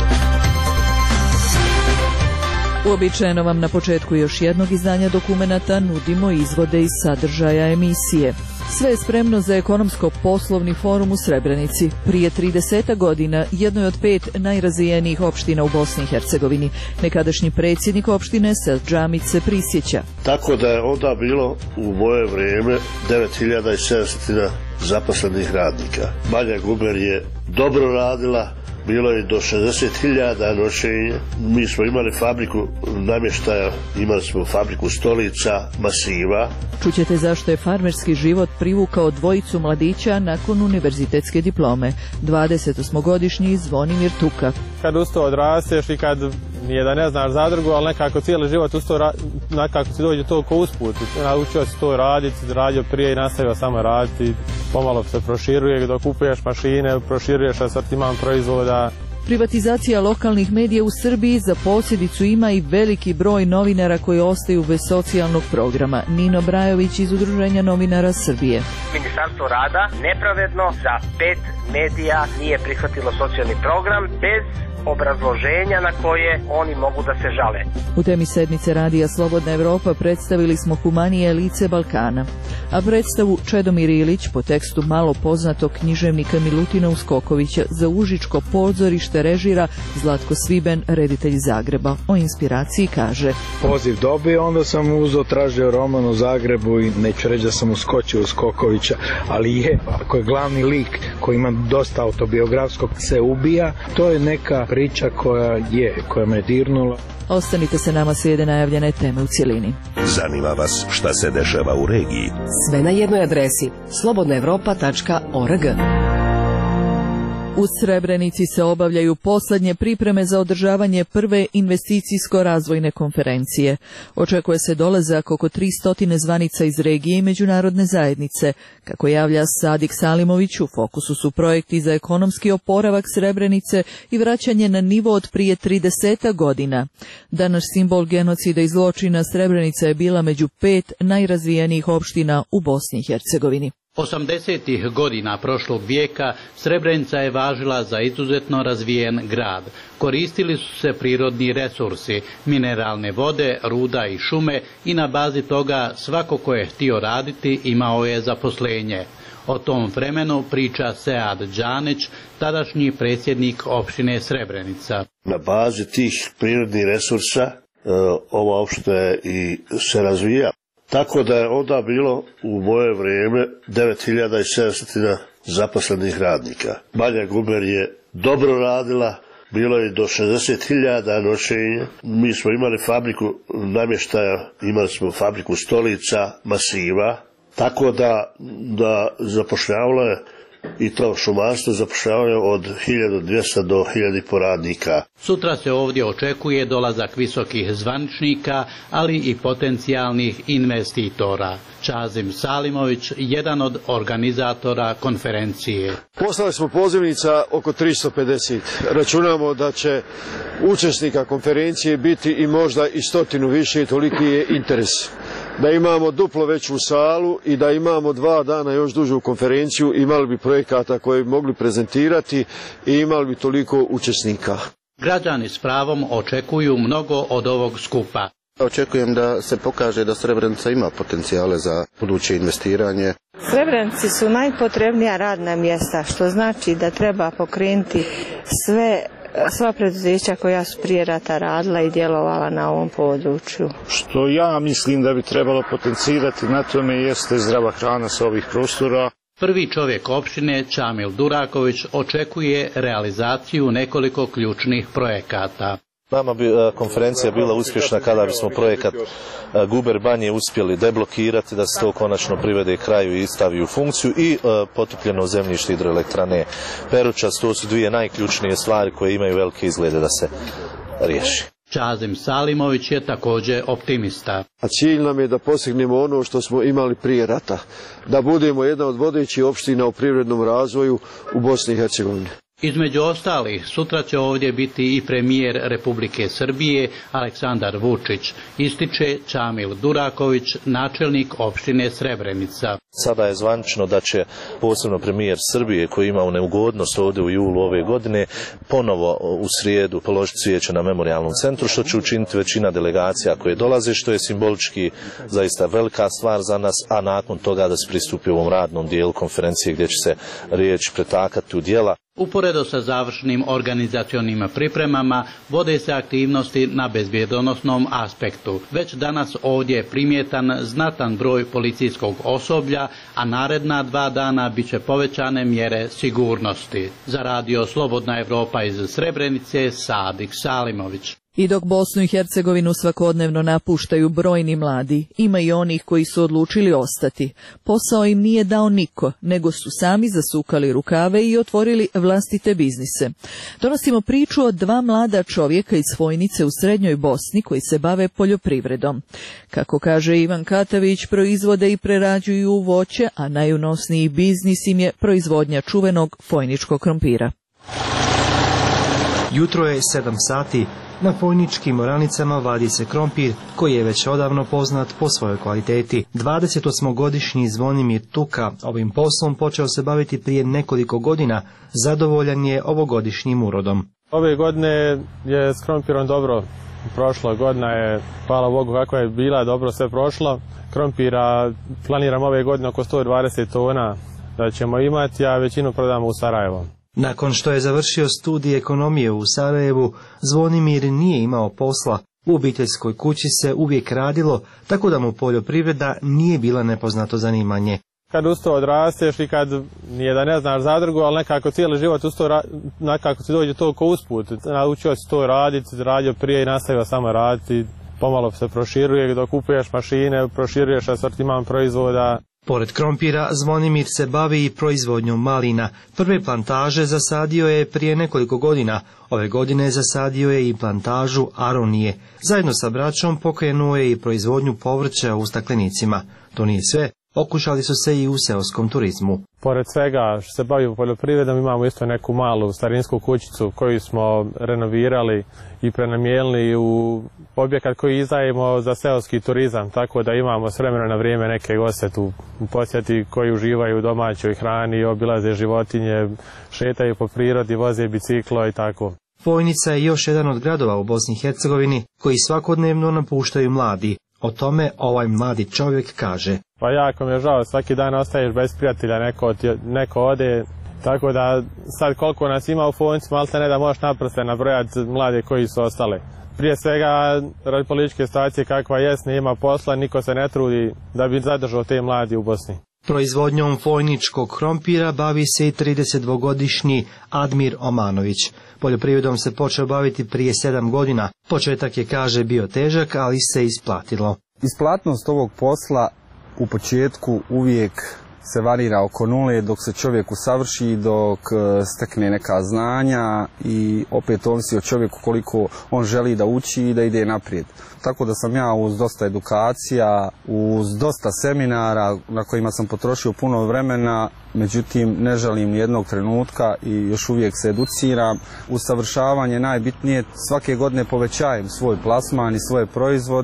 Uobičajeno vam na početku još jednog izdanja dokumenata nudimo izvode iz sadržaja emisije. Sve je spremno za ekonomsko-poslovni forum u Srebrenici. Prije 30 godina jednoj od 5 najrazvijenijih opština u Bosni i Hercegovini. Nekadašnji predsjednik opštine Seldžamić se prisjeća. Tako da je onda bilo u moje vrijeme 9700 zaposlenih radnika. Banja Guber je dobro radila, bilo je do 60.000 noćenja. Mi smo imali fabriku namještaja, imali smo fabriku stolica, masiva. Čućete zašto je farmerski život privukao dvojicu mladića nakon univerzitetske diplome. 28-godišnji Zvonimir Tuka. Kad uz to odrasteš i kad nije da ne znaš zadrugu, ali nekako cijeli život uz to, nekako si dođe toliko usput. Naučio si to raditi, radio prije i nastavio samo raditi. Pomalo se proširuje, dok kupuješ mašine, proširuješ asortiman proizvoda. Privatizacija lokalnih medija u Srbiji za posljedicu ima i veliki broj novinara koji ostaju bez socijalnog programa. Nino Brajović iz Udruženja novinara Srbije. Ministarstvo rada nepravedno za 5 medija nije prihvatilo socijalni program bez obrazloženja na koje oni mogu da se žale. U temi sedmice radija Slobodna Evropa predstavili smo humanije lice Balkana, a predstavu Čedomir Ilić po tekstu malo poznatog književnika Milutina Uskokovića za Užičko pozorište režira Zlatko Sviben, reditelj Zagreba. O inspiraciji kaže: Poziv dobio, onda sam uzeo, tražio roman u Zagrebu i neću reći da sam uskočio Uskokovića, ali ako je glavni lik koji ima dosta autobiografskog se ubija, to je neka priča koja me dirnula. Ostanite se nama, slijede najavljene teme u cjelini. Zanima vas šta se dešava u regiji? Sve na jednoj adresi slobodnaevropa.org. U Srebrenici se obavljaju posljednje pripreme za održavanje prve investicijsko-razvojne konferencije. Očekuje se dolazak oko 300 zvanica iz regije i međunarodne zajednice. Kako javlja Sadik Salimović, u fokusu su projekti za ekonomski oporavak Srebrenice i vraćanje na nivo od prije 30 godina. Danas simbol genocida i zločina Srebrenica je bila među 5 najrazvijenijih opština u Bosni i Hercegovini. 80-ih godina prošlog vijeka Srebrenica je važila za izuzetno razvijen grad. Koristili su se prirodni resursi, mineralne vode, ruda i šume i na bazi toga svako ko je htio raditi imao je zaposlenje. O tom vremenu priča Sead Đanić, tadašnji predsjednik opštine Srebrenica. Na bazi tih prirodnih resursa ova opština i se razvija. Tako da je onda bilo u moje vrijeme 9700 zaposlenih radnika. Banja Guber je dobro radila, bilo je do 60.000 noćenja. Mi smo imali fabriku namještaja, imali smo fabriku stolica, masiva, tako da zapošljavalo je i to šumarstvo zapošljavanje od 1200 do 1000 radnika. Sutra se ovdje očekuje dolazak visokih zvaničnika, ali i potencijalnih investitora. Čazim Salimović, jedan od organizatora konferencije. Poslali smo pozivnica oko 350. Računamo da će učesnika konferencije biti i možda i 100 više, toliki je interes. Da imamo duplo veću salu i da imamo 2 dana još dužu konferenciju, imali bi projekata koje bi mogli prezentirati i imali bi toliko učesnika. Građani s pravom očekuju mnogo od ovog skupa. Očekujem da se pokaže da Srebrenica ima potencijale za buduće investiranje. Srebrenici su najpotrebnija radna mjesta, što znači da treba pokrenuti sva preduzeća koja su prije rata radila i djelovala na ovom području. Što ja mislim da bi trebalo potencirati na tome jeste zdrava hrana sa ovih prostora. Prvi čovjek opštine, Čamil Duraković, očekuje realizaciju nekoliko ključnih projekata. Nama bi konferencija bila uspješna kada bismo projekat Guber Banje uspjeli deblokirati, da se to konačno privede kraju i stavi u funkciju, i potopljeno zemljište hidroelektrane Peručac. To su dvije najključnije stvari koje imaju velike izglede da se riješi. Čazim Salimović je također optimista. A cilj nam je da postignemo ono što smo imali prije rata, da budemo jedna od vodećih opština u privrednom razvoju u Bosni i Hercegovini. Između ostalih, sutra će ovdje biti i premijer Republike Srbije Aleksandar Vučić, ističe Čamil Duraković, načelnik opštine Srebrenica. Sada je zvanično da će posebno premijer Srbije, koji ima neugodnost ovdje u julu ove godine, ponovo u srijedu položiti cvijeće na memorijalnom centru, što će učiniti većina delegacija koje dolaze, što je simbolički zaista velika stvar za nas, a nakon toga da se pristupi ovom radnom dijelu konferencije gdje će se riječi pretakati u djela. Uporedo sa završnim organizacionim pripremama vode se aktivnosti na bezbjedonosnom aspektu. Već danas ovdje je primjetan znatan broj policijskog osoblja, a naredna 2 dana bit će povećane mjere sigurnosti. Za radio Slobodna Evropa iz Srebrenice, Sadik Salimović. I dok Bosnu i Hercegovinu svakodnevno napuštaju brojni mladi, ima i onih koji su odlučili ostati. Posao im nije dao niko, nego su sami zasukali rukave i otvorili vlastite biznise. Donosimo priču o 2 mlada čovjeka iz Fojnice u srednjoj Bosni koji se bave poljoprivredom. Kako kaže Ivan Katavić, proizvode i prerađuju voće, a najunosniji biznis im je proizvodnja čuvenog fojničkog krompira. Jutro je 7 sati. Na fojničkim oranicama vadi se krompir, koji je već odavno poznat po svojoj kvaliteti. 28-godišnji Zvonimir Tuka ovim poslom počeo se baviti prije nekoliko godina. Zadovoljan je ovogodišnjim urodom. Ove godine je s krompirom dobro prošlo. Godina je, hvala Bogu kako je bila, dobro sve prošlo. Krompira planiram ove godine oko 120 tona da ćemo imati, a većinu prodamo u Sarajevo. Nakon što je završio studij ekonomije u Sarajevu, Zvonimir nije imao posla. U obiteljskoj kući se uvijek radilo, tako da mu poljoprivreda nije bila nepoznato zanimanje. Kad uz to odrasteš i kad nije da ne znaš zadrugu, ali nekako cijeli život uz to, nekako ti dođe to ko usput. Naučio si to raditi, radio prije i nastavio samo raditi. Pomalo se proširuje, dok kupuješ mašine, proširuješ asortiman proizvoda. Pored krompira, Zvonimir se bavi i proizvodnjom malina. Prve plantaže zasadio je prije nekoliko godina. Ove godine zasadio je i plantažu aronije. Zajedno sa braćom pokrenuo je i proizvodnju povrća u staklenicima. To nije sve. Okušali su se i u seoskom turizmu. Pored svega što se bavimo poljoprivredom, imamo isto neku malu starinsku kućicu koju smo renovirali i prenamijenili u objekat koji izdajemo za seoski turizam, tako da imamo s vremena na vrijeme neke goste tu u posjeti koji uživaju u domaćoj hrani, obilaze životinje, šetaju po prirodi, voze biciklo i tako. Fojnica je još jedan od gradova u Bosni i Hercegovini koji svakodnevno napuštaju mladi. O tome ovaj mladi čovjek kaže. Pa jako mi je žao, svaki dan ostaješ bez prijatelja, neko ode, tako da sad koliko nas ima u Fojnici, malte ne da možeš naprosto nabrojati mlade koji su ostale. Prije svega, radi političke situacije kakva jest, nema posla, niko se ne trudi da bi zadržao te mladi u Bosni. Proizvodnjom fojničkog krompira bavi se i 32-godišnji Admir Omanović. Poljoprivredom se počeo baviti prije 7 godina. Početak je, kaže, bio težak, ali se isplatilo. Isplatnost ovog posla u početku uvijek se varira oko nule, dok se čovjek usavrši, dok stekne neka znanja i opet ovisi o čovjeku koliko on želi da uči i da ide naprijed. Tako da sam ja uz dosta edukacija, uz dosta seminara na kojima sam potrošio puno vremena, međutim ne želim nijednog trenutka i još uvijek se educiram. Usavršavanje najbitnije, svake godine povećajem svoj plasman i svoje proizvode.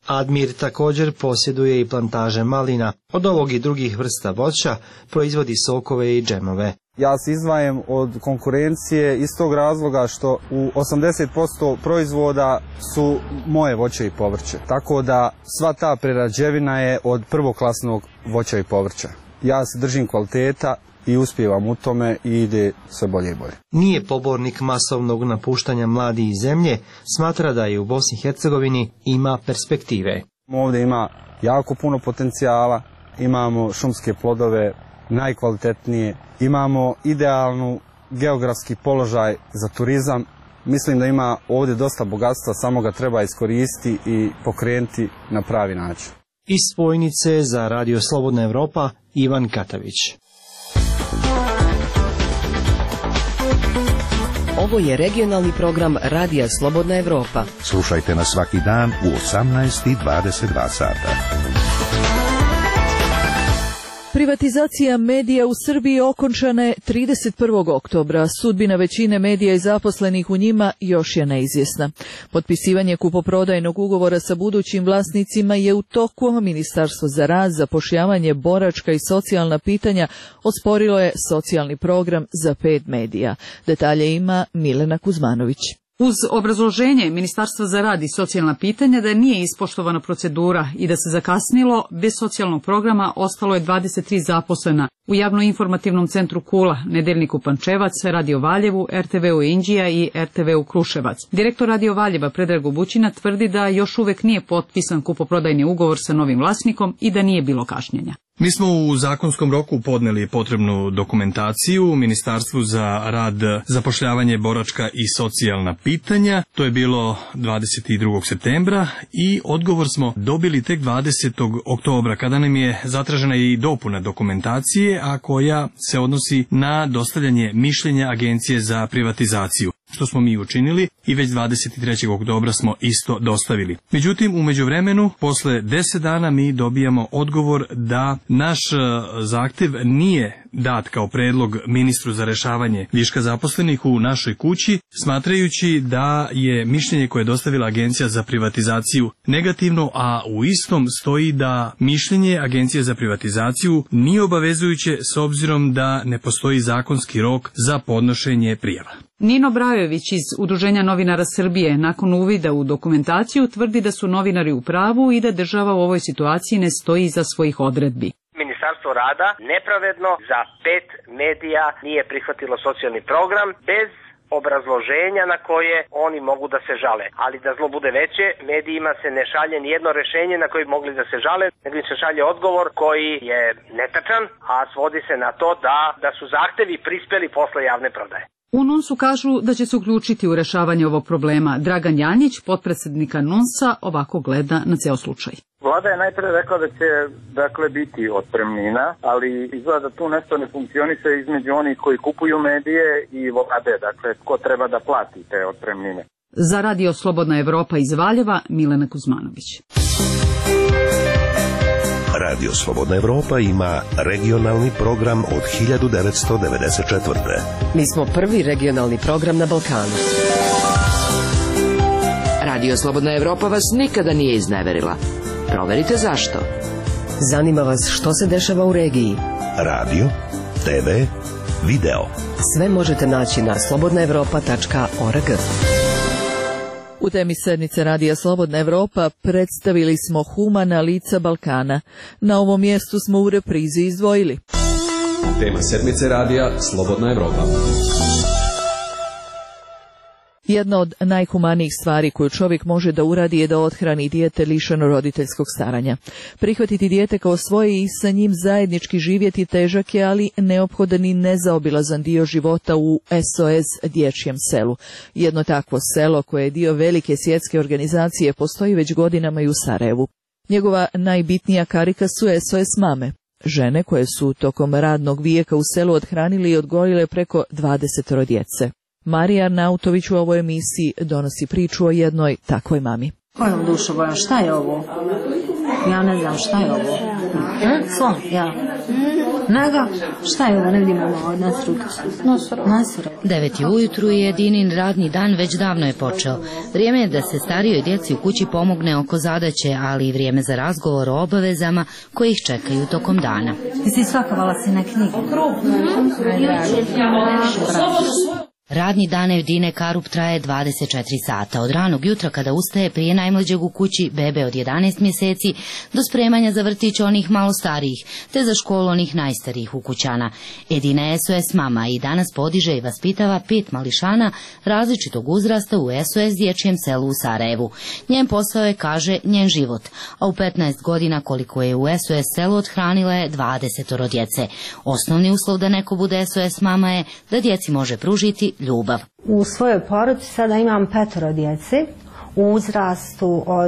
Admir također posjeduje i plantaže malina. Od ovog i drugih vrsta voća proizvodi sokove i džemove. Ja se izdvajam od konkurencije iz tog razloga što u 80% proizvoda su moje voće i povrće. Tako da sva ta prerađevina je od prvoklasnog voća i povrća. Ja se držim kvaliteta i uspijevam u tome i ide sve bolje i bolje. Nije pobornik masovnog napuštanja mladih iz zemlje, smatra da je u Bosni i Hercegovini ima perspektive. Ovdje ima jako puno potencijala, imamo šumske plodove, najkvalitetnije, imamo idealnu geografski položaj za turizam. Mislim da ima ovdje dosta bogatstva, samo ga treba iskoristiti i pokrenuti na pravi način. Iz Spojnice za Radio Slobodna Evropa, Ivan Katavić. Ovo je regionalni program Radija Slobodna Evropa. Slušajte nas svaki dan u 18:22 sata. Privatizacija medija u Srbiji okončana je 31. oktobra. Sudbina većine medija i zaposlenih u njima još je neizvjesna. Potpisivanje kupoprodajnog ugovora sa budućim vlasnicima je u toku, a Ministarstvo za rad, zapošljavanje, boračka i socijalna pitanja osporilo je socijalni program za 5 medija. Detalje ima Milena Kuzmanović. Uz obrazloženje Ministarstva za rad i socijalna pitanja da nije ispoštovana procedura i da se zakasnilo, bez socijalnog programa ostalo je 23 zaposlena u javno-informativnom centru Kula, Nedeljniku Pančevac, Radio Valjevu, RTV-u Inđija i RTV-u Kruševac. Direktor Radio Valjeva Predrag Bućina tvrdi da još uvek nije potpisan kupoprodajni ugovor sa novim vlasnikom i da nije bilo kašnjenja. Mi smo u zakonskom roku podneli potrebnu dokumentaciju Ministarstvu za rad, zapošljavanje, boračka i socijalna pitanja. To je bilo 22. septembra i odgovor smo dobili tek 20. oktobra kada nam je zatražena i dopuna dokumentacije, a koja se odnosi na dostavljanje mišljenja Agencije za privatizaciju, što smo mi učinili i već 23. oktobra smo isto dostavili. Međutim, u međuvremenu, posle 10 dana mi dobijamo odgovor da naš zahtjev nije dat kao predlog ministru za rešavanje viška zaposlenih u našoj kući, smatrajući da je mišljenje koje je dostavila Agencija za privatizaciju negativno, a u istom stoji da mišljenje Agencije za privatizaciju nije obavezujuće s obzirom da ne postoji zakonski rok za podnošenje prijava. Nino Brajović iz Udruženja novinara Srbije nakon uvida u dokumentaciju tvrdi da su novinari u pravu i da država u ovoj situaciji ne stoji iza svojih odredbi. Ministarstvo rada nepravedno za 5 medija nije prihvatilo socijalni program bez obrazloženja na koje oni mogu da se žale. Ali da zlo bude veće, medijima se ne šalje nijedno rešenje na koje bi mogli da se žale, nego im se šalje odgovor koji je netačan, a svodi se na to da su zahtevi prispeli posle javne prodaje. U NUNS-u kažu da će se uključiti u rešavanje ovog problema. Dragan Janjić, potpredsednika NUNS-a, ovako gleda na ceo slučaj. Vlada je najpre rekla da će biti otpremnina, ali izgleda da tu nešto ne funkcioniše između onih koji kupuju medije i vlade, ko treba da plati te otpremnine. Za Radio Slobodna Evropa iz Valjeva, Milena Kuzmanović. Radio Slobodna Evropa ima regionalni program od 1994. Mi smo prvi regionalni program na Balkanu. Radio Slobodna Evropa vas nikada nije izneverila. Proverite zašto. Zanima vas što se dešava u regiji. Radio, TV, video. Sve možete naći na slobodnaevropa.org. U temi sednice Radija Slobodna Evropa predstavili smo humana lica Balkana. Na ovom mjestu smo u reprizi izdvojili. Tema sedmice Radija Slobodna Evropa. Jedna od najhumanijih stvari koju čovjek može da uradi je da othrani dijete lišeno roditeljskog staranja. Prihvatiti dijete kao svoje i sa njim zajednički živjeti težak je, ali neophodan i nezaobilazan dio života u SOS dječjem selu. Jedno takvo selo koje je dio velike svjetske organizacije postoji već godinama i u Sarajevu. Njegova najbitnija karika su SOS mame. Žene koje su tokom radnog vijeka u selu othranili i odgojile preko 20 djece. Marija Arnautović u ovoj emisiji donosi priču o jednoj takvoj mami. Kojom dušo boja, šta je ovo? Ja ne znam šta je ovo. Slon, ja. Nego, šta je ovo, ne vidimo ovo, Nasura. 9 ujutru i Edinin radni dan već davno je počeo. Vrijeme je da se starijoj djeci u kući pomogne oko zadaće, ali i vrijeme za razgovor o obavezama koji ih čekaju tokom dana. Jesi svakavala si na knjige? Radni dan Edine Karup traje 24 sata. Od ranog jutra kada ustaje prije najmlađeg u kući, bebe od 11 mjeseci, do spremanja za vrtić onih malo starijih, te za školu onih najstarijih ukućana. Edina je SOS mama i danas podiže i vaspitava 5 mališana različitog uzrasta u SOS dječjem selu u Sarajevu. Njen posao je, kaže, njen život, a u 15 godina koliko je u SOS selu othranila je 20 djece. Osnovni uslov da neko bude SOS mama je da djeci može pružiti ljubav. U svojoj porodici sada imam 5 djece u uzrastu od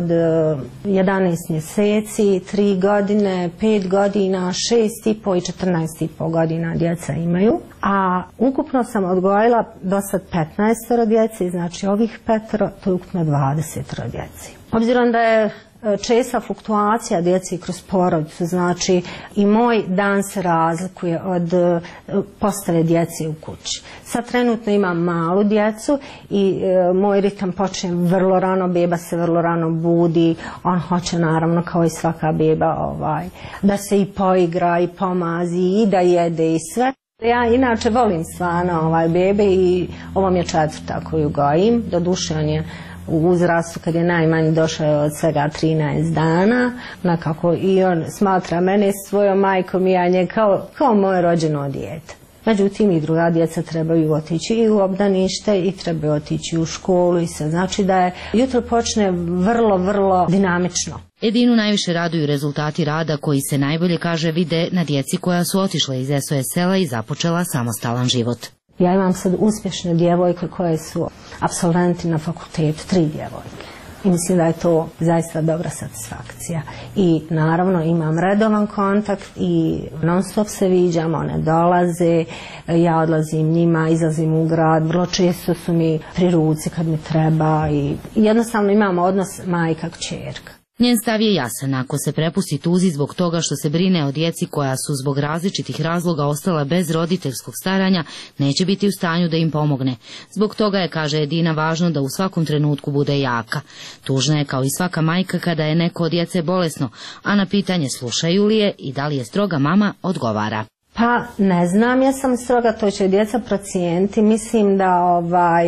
11 mjeseci, 3 godine, 5 godina, 6,5 i 14,5 godina djeca imaju. A ukupno sam odgojila do sad 15 djece, znači ovih 5, to je ukupno 20 djeci. Obzirom da je česta fluktuacija djeci kroz porodicu, znači i moj dan se razlikuje od postave djece u kući. Sad trenutno imam malu djecu i moj ritam počne vrlo rano, beba se vrlo rano budi, on hoće naravno kao i svaka beba da se i poigra i pomazi i da jede i sve. Ja inače volim stvarno bebe i ovo mi je 4. koju gojim, doduše on je u uzrastu kad je najmanji došao od svega 13 dana, nekako i on smatra mene svojom majkom i ja nje kao moje rođeno dijete. Međutim i druga djeca trebaju otići i u obdanište i trebaju otići u školu i sve. Znači da je jutro počne vrlo, vrlo dinamično. Edinu najviše raduju rezultati rada koji se najbolje, kaže, vide na djeci koja su otišla iz SOS sela i započela samostalan život. Ja imam sad uspješne djevojke koje su apsolventi na fakultetu, 3 djevojke. I mislim da je to zaista dobra satisfakcija. I naravno imam redovan kontakt i non stop se viđam, one dolaze, ja odlazim njima, izlazim u grad, vrlo često su mi pri ruci kad mi treba i jednostavno imam odnos majka-kćerka. Njen stav je jasan, ako se prepusti tuzi zbog toga što se brine o djeci koja su zbog različitih razloga ostala bez roditeljskog staranja, neće biti u stanju da im pomogne. Zbog toga je, kaže Edina, važno da u svakom trenutku bude jaka. Tužna je kao i svaka majka kada je neko od djece bolesno, a na pitanje slušaju li je i da li je stroga mama, odgovara. Pa ne znam, ja sam stroga, to će djeca procijeniti. Mislim da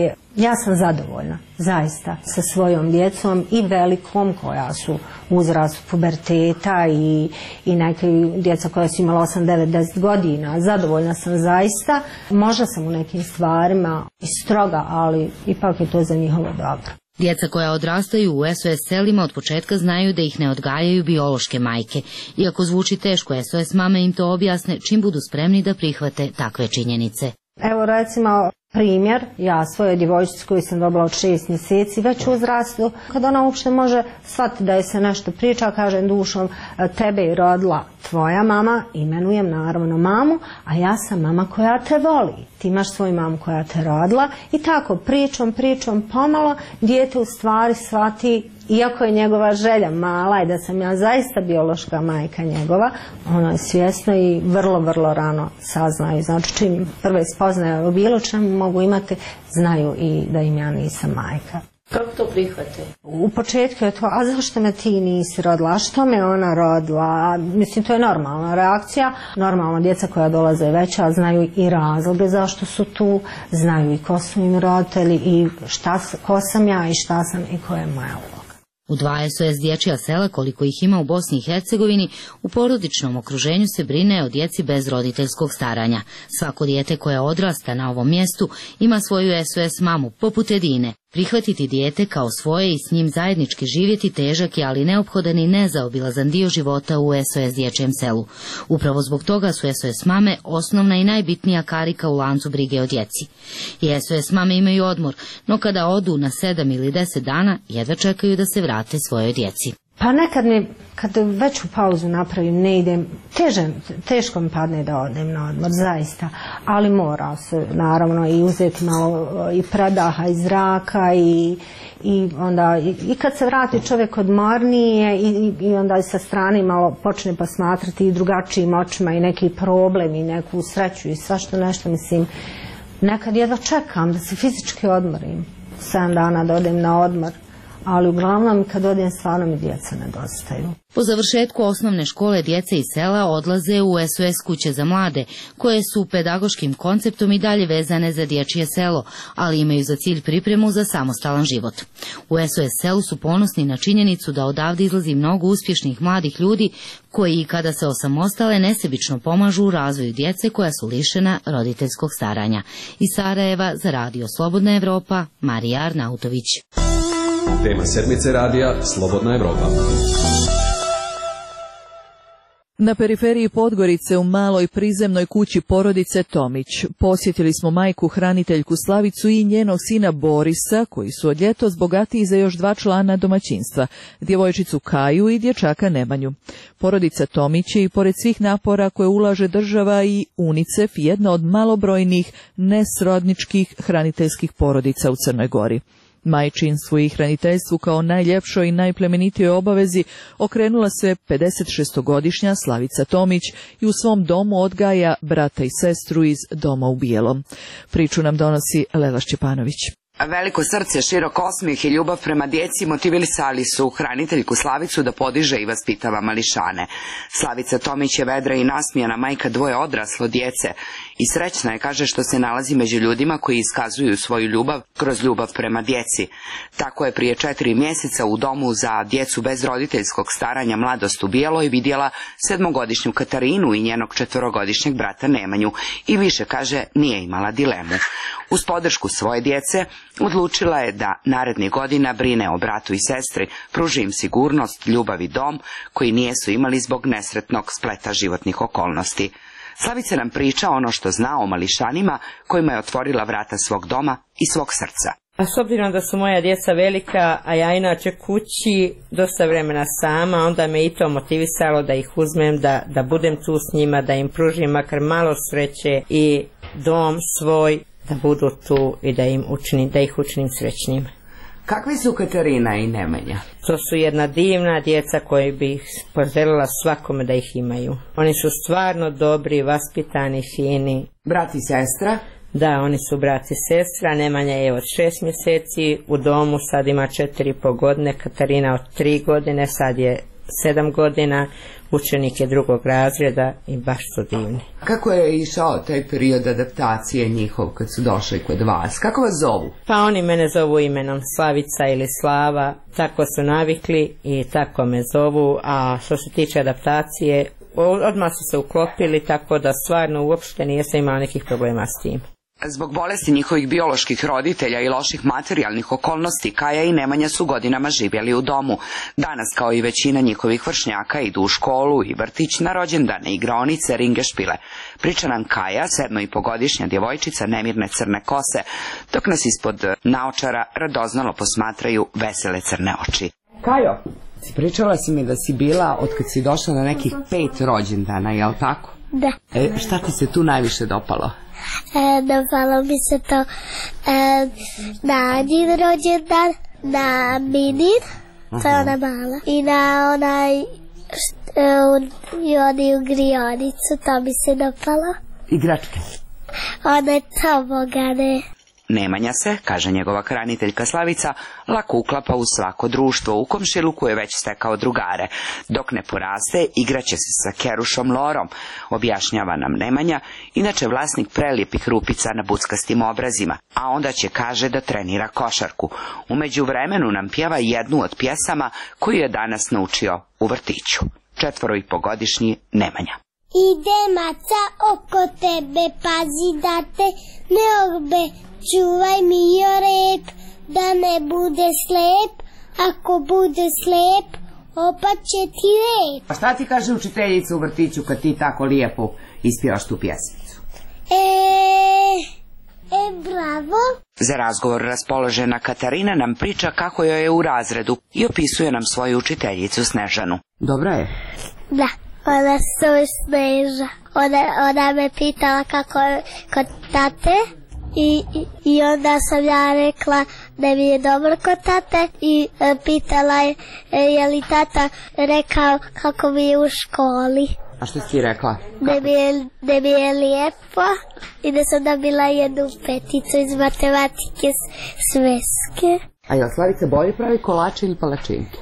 ja sam zadovoljna, zaista, sa svojom djecom i velikom koja su u uzrastu puberteta i neke djeca koja su imala 8, 9, 10 godina. Zadovoljna sam zaista. Možda sam u nekim stvarima i stroga, ali ipak je to za njihovo dobro. Djeca koja odrastaju u SOS selima od početka znaju da ih ne odgajaju biološke majke. Iako zvuči teško, SOS mame im to objasne čim budu spremni da prihvate takve činjenice. Evo recimo primjer, ja svojoj djevojčici koju sam dobila od 6 mjeseci već uzrastu, kad ona uopšte može shvatiti da je se nešto priča, kažem dušom, tebe je rodila tvoja mama, imenujem naravno mamu, a ja sam mama koja te voli. Ti imaš svoju mamu koja te rodila i tako pričom pomalo dijete u stvari shvati, iako je njegova želja mala i da sam ja zaista biološka majka njegova, ono je svjesno i vrlo, vrlo rano saznaju. Znači čim prve spoznaje o bilo čemu mogu imati, znaju i da im ja nisam majka. Kako to prihvate? U početku je to, a zašto me ti nisi rodila, a što me ona rodila? Mislim, to je normalna reakcija. Normalno, djeca koja dolaze veća znaju i razloge zašto su tu, znaju i ko su im roditelji i ko sam ja i šta sam i koja je moja uloga. U 2 SOS dječja sela, koliko ih ima u Bosni i Hercegovini, u porodičnom okruženju se brine o djeci bez roditeljskog staranja. Svako dijete koje odrasta na ovom mjestu ima svoju SOS mamu, poput Edine. Prihvatiti dijete kao svoje i s njim zajednički živjeti težak je, ali neophodan i nezaobilazan dio života u SOS dječjem selu. Upravo zbog toga su SOS mame osnovna i najbitnija karika u lancu brige o djeci. I SOS mame imaju odmor, no kada odu na 7 ili 10 dana, jedva čekaju da se vrate svojoj djeci. Pa nekad mi, kad veću pauzu napravim, ne idem, teško mi padne da odem na odmor, zaista, ali mora se naravno i uzeti malo i predaha iz zraka i onda i kad se vrati čovjek odmornije i onda sa strane malo počne posmatrati i drugačijim očima i neki problem i neku sreću i svašta nešto, mislim, nekad jedva čekam da se fizički odmorim, 7 dana da odem na odmor. Ali uglavnom kad odem stvarno mi djeca nedostaju. Po završetku osnovne škole djece iz sela odlaze u SOS kuće za mlade, koje su pedagoškim konceptom i dalje vezane za dječje selo, ali imaju za cilj pripremu za samostalan život. U SOS selu su ponosni na činjenicu da odavde izlazi mnogo uspješnih mladih ljudi koji, kada se osamostale, nesebično pomažu u razvoju djece koja su lišena roditeljskog staranja. Iz Sarajeva za Radio Slobodna Evropa, Marija Arnautović. Tema sedmice radija Slobodna Evropa. Na periferiji Podgorice u maloj prizemnoj kući porodice Tomić posjetili smo majku hraniteljku Slavicu i njenog sina Borisa, koji su od ljetos bogatiji za još 2 člana domaćinstva, djevojčicu Kaju i dječaka Nemanju. Porodica Tomić je i pored svih napora koje ulaže država i UNICEF jedna od malobrojnih nesrodničkih hraniteljskih porodica u Crnoj Gori. Majčinstvu i hraniteljstvu kao najljepšoj i najplemenitijoj obavezi okrenula se 56-godišnja Slavica Tomić i u svom domu odgaja brata i sestru iz Doma u bijelom. Priču nam donosi Lela Šćepanović. Veliko srce, širok osmijeh i ljubav prema djeci motivisali su hraniteljku Slavicu da podiže i vaspitava mališane. Slavica Tomić je vedra i nasmijana majka 2 odraslo djece i srećna je, kaže, što se nalazi među ljudima koji iskazuju svoju ljubav kroz ljubav prema djeci. Tako je prije 4 mjeseca u domu za djecu bez roditeljskog staranja Mladost u Bijeloj vidjela 7-godišnju Katarinu i njenog 4-godišnjeg brata Nemanju i više, kaže, nije imala dilemu. Uz podršku svoje djece odlučila je da narednih godina brine o bratu i sestri, pruži im sigurnost, ljubav i dom koji nijesu imali zbog nesretnog spleta životnih okolnosti. Slavica nam priča ono što zna o mališanima kojima je otvorila vrata svog doma i svog srca. A s obzirom da su moja djeca velika, a ja inače kući dosta vremena sama, onda me i to motivisalo da ih uzmem, da budem tu s njima, da im pružim makar malo sreće i dom svoj, da budu tu i da ih učinim srećnjima. Kakvi su Katarina i Nemanja? To su jedna divna djeca koji bih poželjela svakome da ih imaju. Oni su stvarno dobri, vaspitani, fini. Brat i sestra? Da, oni su brat i sestra. Nemanja je od 6 mjeseci, u domu sad ima 4,5 godine, Katarina od 3 godine, sad je 7 godina, učenik je 2. razreda i baš su divni. Kako je išao taj period adaptacije njihov kad su došli kod vas? Kako vas zovu? Pa oni mene zovu imenom Slavica ili Slava, tako su navikli i tako me zovu, a što se tiče adaptacije, odmah su se uklopili, tako da stvarno uopšte nisam imala nekih problema s tim. Zbog bolesti njihovih bioloških roditelja i loših materijalnih okolnosti, Kaja i Nemanja su godinama živjeli u domu. Danas, kao i većina njihovih vršnjaka, idu u školu i vrtić, na rođendane, igraonice, ringešpile. Priča nam Kaja, 7,5-godišnja djevojčica nemirne crne kose, dok nas ispod naočara radoznalo posmatraju vesele crne oči. Kajo, pričala si mi da si bila od kad si došla na nekih 5 rođendana, jel tako? Da. Šta ti se tu najviše dopalo? Dopalo mi se to na Anjin rođendan, na Minin, to je ona mala, i na onaj oni u grionicu, to mi se dopalo. Igračke? One tobogane. Nemanja se, kaže njegova hraniteljka Slavica, lako uklapa u svako društvo. U komšiluku je već stekao drugare. Dok ne poraste, igraće se sa kerušom Lorom, objašnjava nam Nemanja, inače vlasnik prelijepih rupica na buckastim obrazima, a onda će, kaže, da trenira košarku. U međuvremenu nam pjeva jednu od pjesama koju je danas naučio u vrtiću. 4,5-godišnji Nemanja. Ide maca oko tebe, pazi da te ne orbe, čuvaj mi jo rep, da ne bude slep, ako bude slep, opat će ti rep. A šta ti kaže učiteljica u vrtiću kad ti tako lijepo ispjevaš tu pjesmicu? Bravo. Bravo. Za razgovor raspoložena Katarina nam priča kako joj je u razredu i opisuje nam svoju učiteljicu Snežanu. Dobra je? Da, ona se zove Sneža. Ona me pitala kako je kod tate i onda sam ja rekla da mi je dobro kod tate i pitala je li tata rekao kako mi je u školi. A što si ti rekla? Da mi je lijepo i da sam dobila jednu peticu iz matematike sveske. A jel Slavica bolje pravi kolače ili palačinke?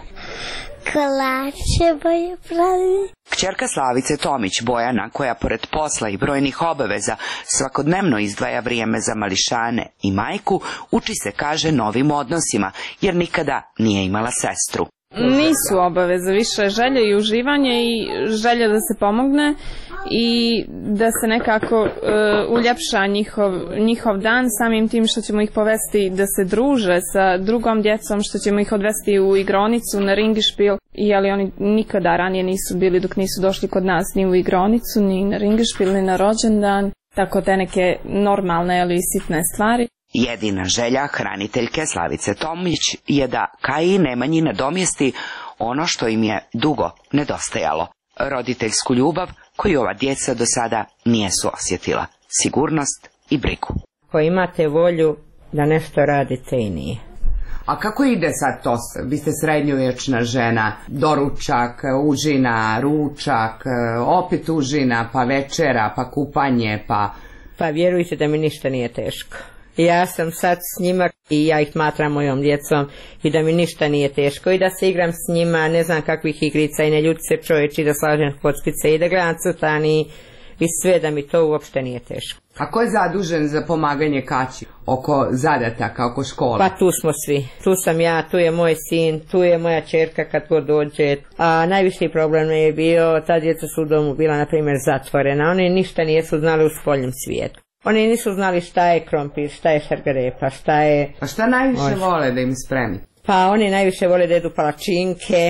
Kolače bolje pravi. Kćerka Slavice Tomić, Bojana, koja pored posla i brojnih obaveza svakodnevno izdvaja vrijeme za mališane i majku, uči se, kaže, novim odnosima, jer nikada nije imala sestru. Nisu obaveze, više želje i uživanje i želja da se pomogne i da se nekako uljepša njihov dan samim tim što ćemo ih povesti da se druže sa drugom djecom, što ćemo ih odvesti u igronicu, na ringišpil, ali oni nikada ranije nisu bili dok nisu došli kod nas ni u igronicu, ni na ringišpil, ni na rođendan, tako te neke normalne ili sitne stvari. Jedina želja hraniteljke Slavice Tomić je da Kaji Nemanji nadomjesti ono što im je dugo nedostajalo. Roditeljsku ljubav koju ova djeca do sada nisu osjetila. Sigurnost i brigu. Ako imate volju da nešto radite i nije. A kako ide sad to? Vi ste srednjovječna žena, doručak, užina, ručak, opet užina, pa večera, pa kupanje, pa... Pa vjerujte da mi ništa nije teško. Ja sam sad s njima i ja ih smatram mojom djecom i da mi ništa nije teško i da se igram s njima, ne znam kakvih igrica i ne ljuti se čovječi, da slažem kockice i da gledam crtani i sve, da mi to uopšte nije teško. A ko je zadužen za pomaganje Kaći oko zadataka, oko škole? Pa tu smo svi. Tu sam ja, tu je moj sin, tu je moja ćerka kad god dođe. A najviši problem je bio, ta djeca su u domu bila, na primjer, zatvorena. Oni ništa nisu znali u spoljnom svijetu. Oni nisu znali šta je krompir, šta je šargarepa, šta je... A šta najviše vole da im spremi? Pa oni najviše vole da jedu palačinke,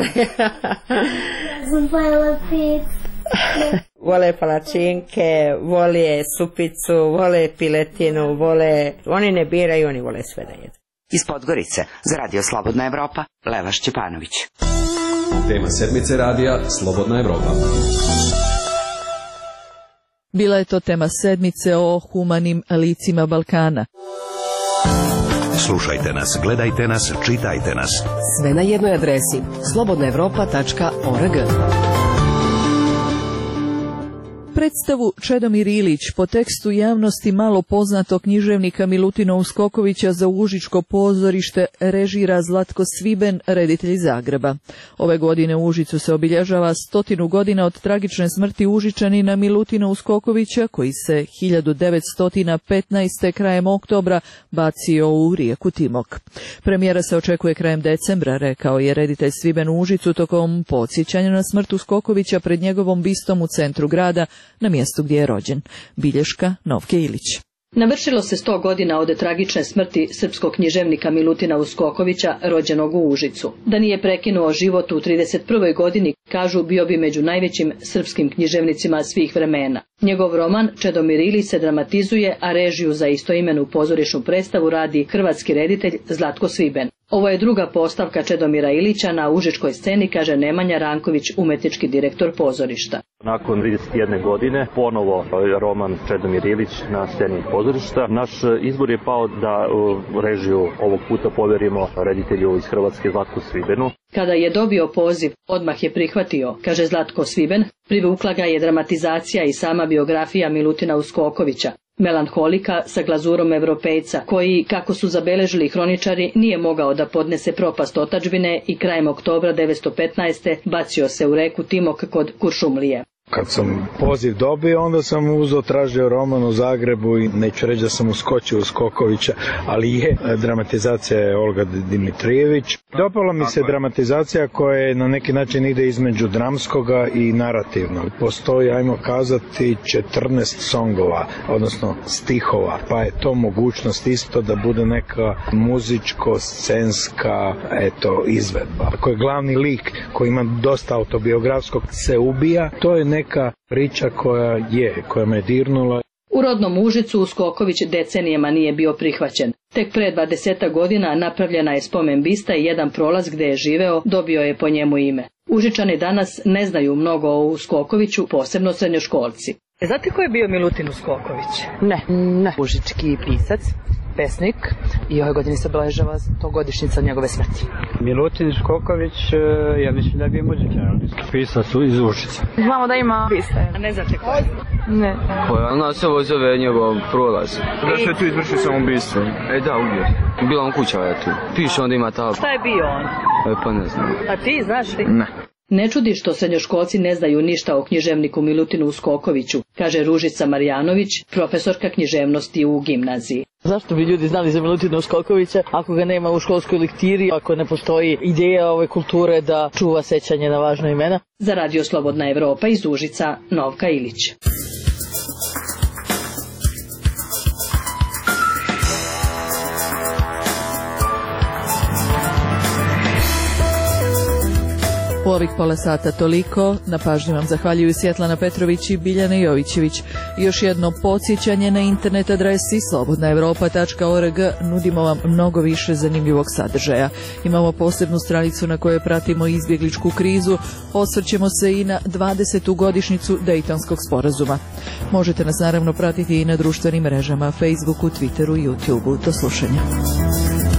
vole palačinke, vole supicu, vole piletinu, oni ne biraju, oni vole sve da jedu. Iz Podgorice, za Radio Slobodna Evropa, Leva Šćepanović. Tema sedmice radija Slobodna Evropa. Bila je to tema sedmice o humanim licima Balkana. Slušajte nas, gledajte nas, čitajte nas. Sve na jednoj adresi slobodnaevropa.org. Predstavu Čedomir Ilić po tekstu javnosti malo poznatog književnika Milutina Uskokovića za Užičko pozorište režira Zlatko Sviben, reditelj iz Zagreba. Ove godine u Užicu se obilježava 100 godina od tragične smrti Užičanina Milutina Uskokovića, koji se 1915. krajem oktobra bacio u rijeku Timok. Premijera se očekuje krajem decembra, rekao je reditelj Sviben u Užicu tokom podsjećanja na smrt Uskokovića pred njegovom bistom u centru grada, na mjestu gdje je rođen. Bilješka Novke Ilić. Navršilo se 100 godina od tragične smrti srpskog književnika Milutina Uskokovića, rođenog u Užicu. Da nije prekinuo život u 31. godini, kažu, bio bi među najvećim srpskim književnicima svih vremena. Njegov roman Čedomir Ilić se dramatizuje, a režiju za istoimenu pozorišnu predstavu radi hrvatski reditelj Zlatko Sviben. Ovo je druga postavka Čedomira Ilića na užičkoj sceni, kaže Nemanja Ranković, umetnički direktor pozorišta. Nakon 31 godine ponovo roman Čedomir Ilić na sceni pozorišta. Naš izbor je pao da režiju ovog puta povjerimo reditelju iz Hrvatske Zlatku Svibenu. Kada je dobio poziv, odmah je prihvatio, kaže Zlatko Sviben. Privukla ga je dramatizacija i sama biografija Milutina Uskokovića. Melanholika sa glazurom Evropejca, koji, kako su zabeležili hroničari, nije mogao da podnese propast otadžbine i krajem oktobra 1915. bacio se u reku Timok kod Kuršumlije. Kad sam poziv dobio, onda sam tražio roman u Zagrebu i neću reći da sam uskočio u Skokovića, ali je dramatizacija je Olga Dimitrijević. Dopala mi se dramatizacija koja je na neki način ide između dramskoga i narativnog. Postoji, ajmo kazati, 14 songova, odnosno stihova, pa je to mogućnost isto da bude neka muzičko-scenska izvedba. Ako je glavni lik koji ima dosta autobiografskog se ubija, to je neka priča koja me dirnula. U rodnom Užicu Uskoković decenijama nije bio prihvaćen. Tek pre 20 godina napravljena je spomen bista i jedan prolaz gde je živeo dobio je po njemu ime. Užičani danas ne znaju mnogo o Uskokoviću, posebno srednjoškolci. Znate ko je bio Milutin Uskoković? Ne. Užički pisac, pesnik i ove godine se obeležava 100-godišnjica njegove smrti. Milutin Uskoković, ja mislim da je bio muzičar, pisac iz Užica. Znamo da ima piste. A ne znate ko je? Ne. Ona se ovo zove njegov prolaz. Da se tu izvrši samoubistvo. Da, ubio. Bila on kuća je tu. Piše onda ima ta... Šta je bio on? Pa ne znam. A ti znaš li? Ne. Ne čudi što srednjoškolci ne znaju ništa o književniku Milutinu Uskokoviću, kaže Ružica Marjanović, profesorka književnosti u gimnaziji. Zašto bi ljudi znali za Milutina Uskokovića ako ga nema u školskoj lektiri, ako ne postoji ideja ove kulture da čuva sećanje na važna imena? Za Radio Slobodna Evropa iz Užica, Novka Ilić. U ovih pola sata toliko. Na pažnji vam zahvaljuju Svjetlana Petrović i Biljana Jovićević. Još jedno podsjećanje na internet adresi slobodnaevropa.org. Nudimo vam mnogo više zanimljivog sadržaja. Imamo posebnu stranicu na kojoj pratimo izbjegličku krizu. Osvrćemo se i na 20. godišnjicu Dejtonskog sporazuma. Možete nas naravno pratiti i na društvenim mrežama, Facebooku, Twitteru i YouTubeu. Do slušanja.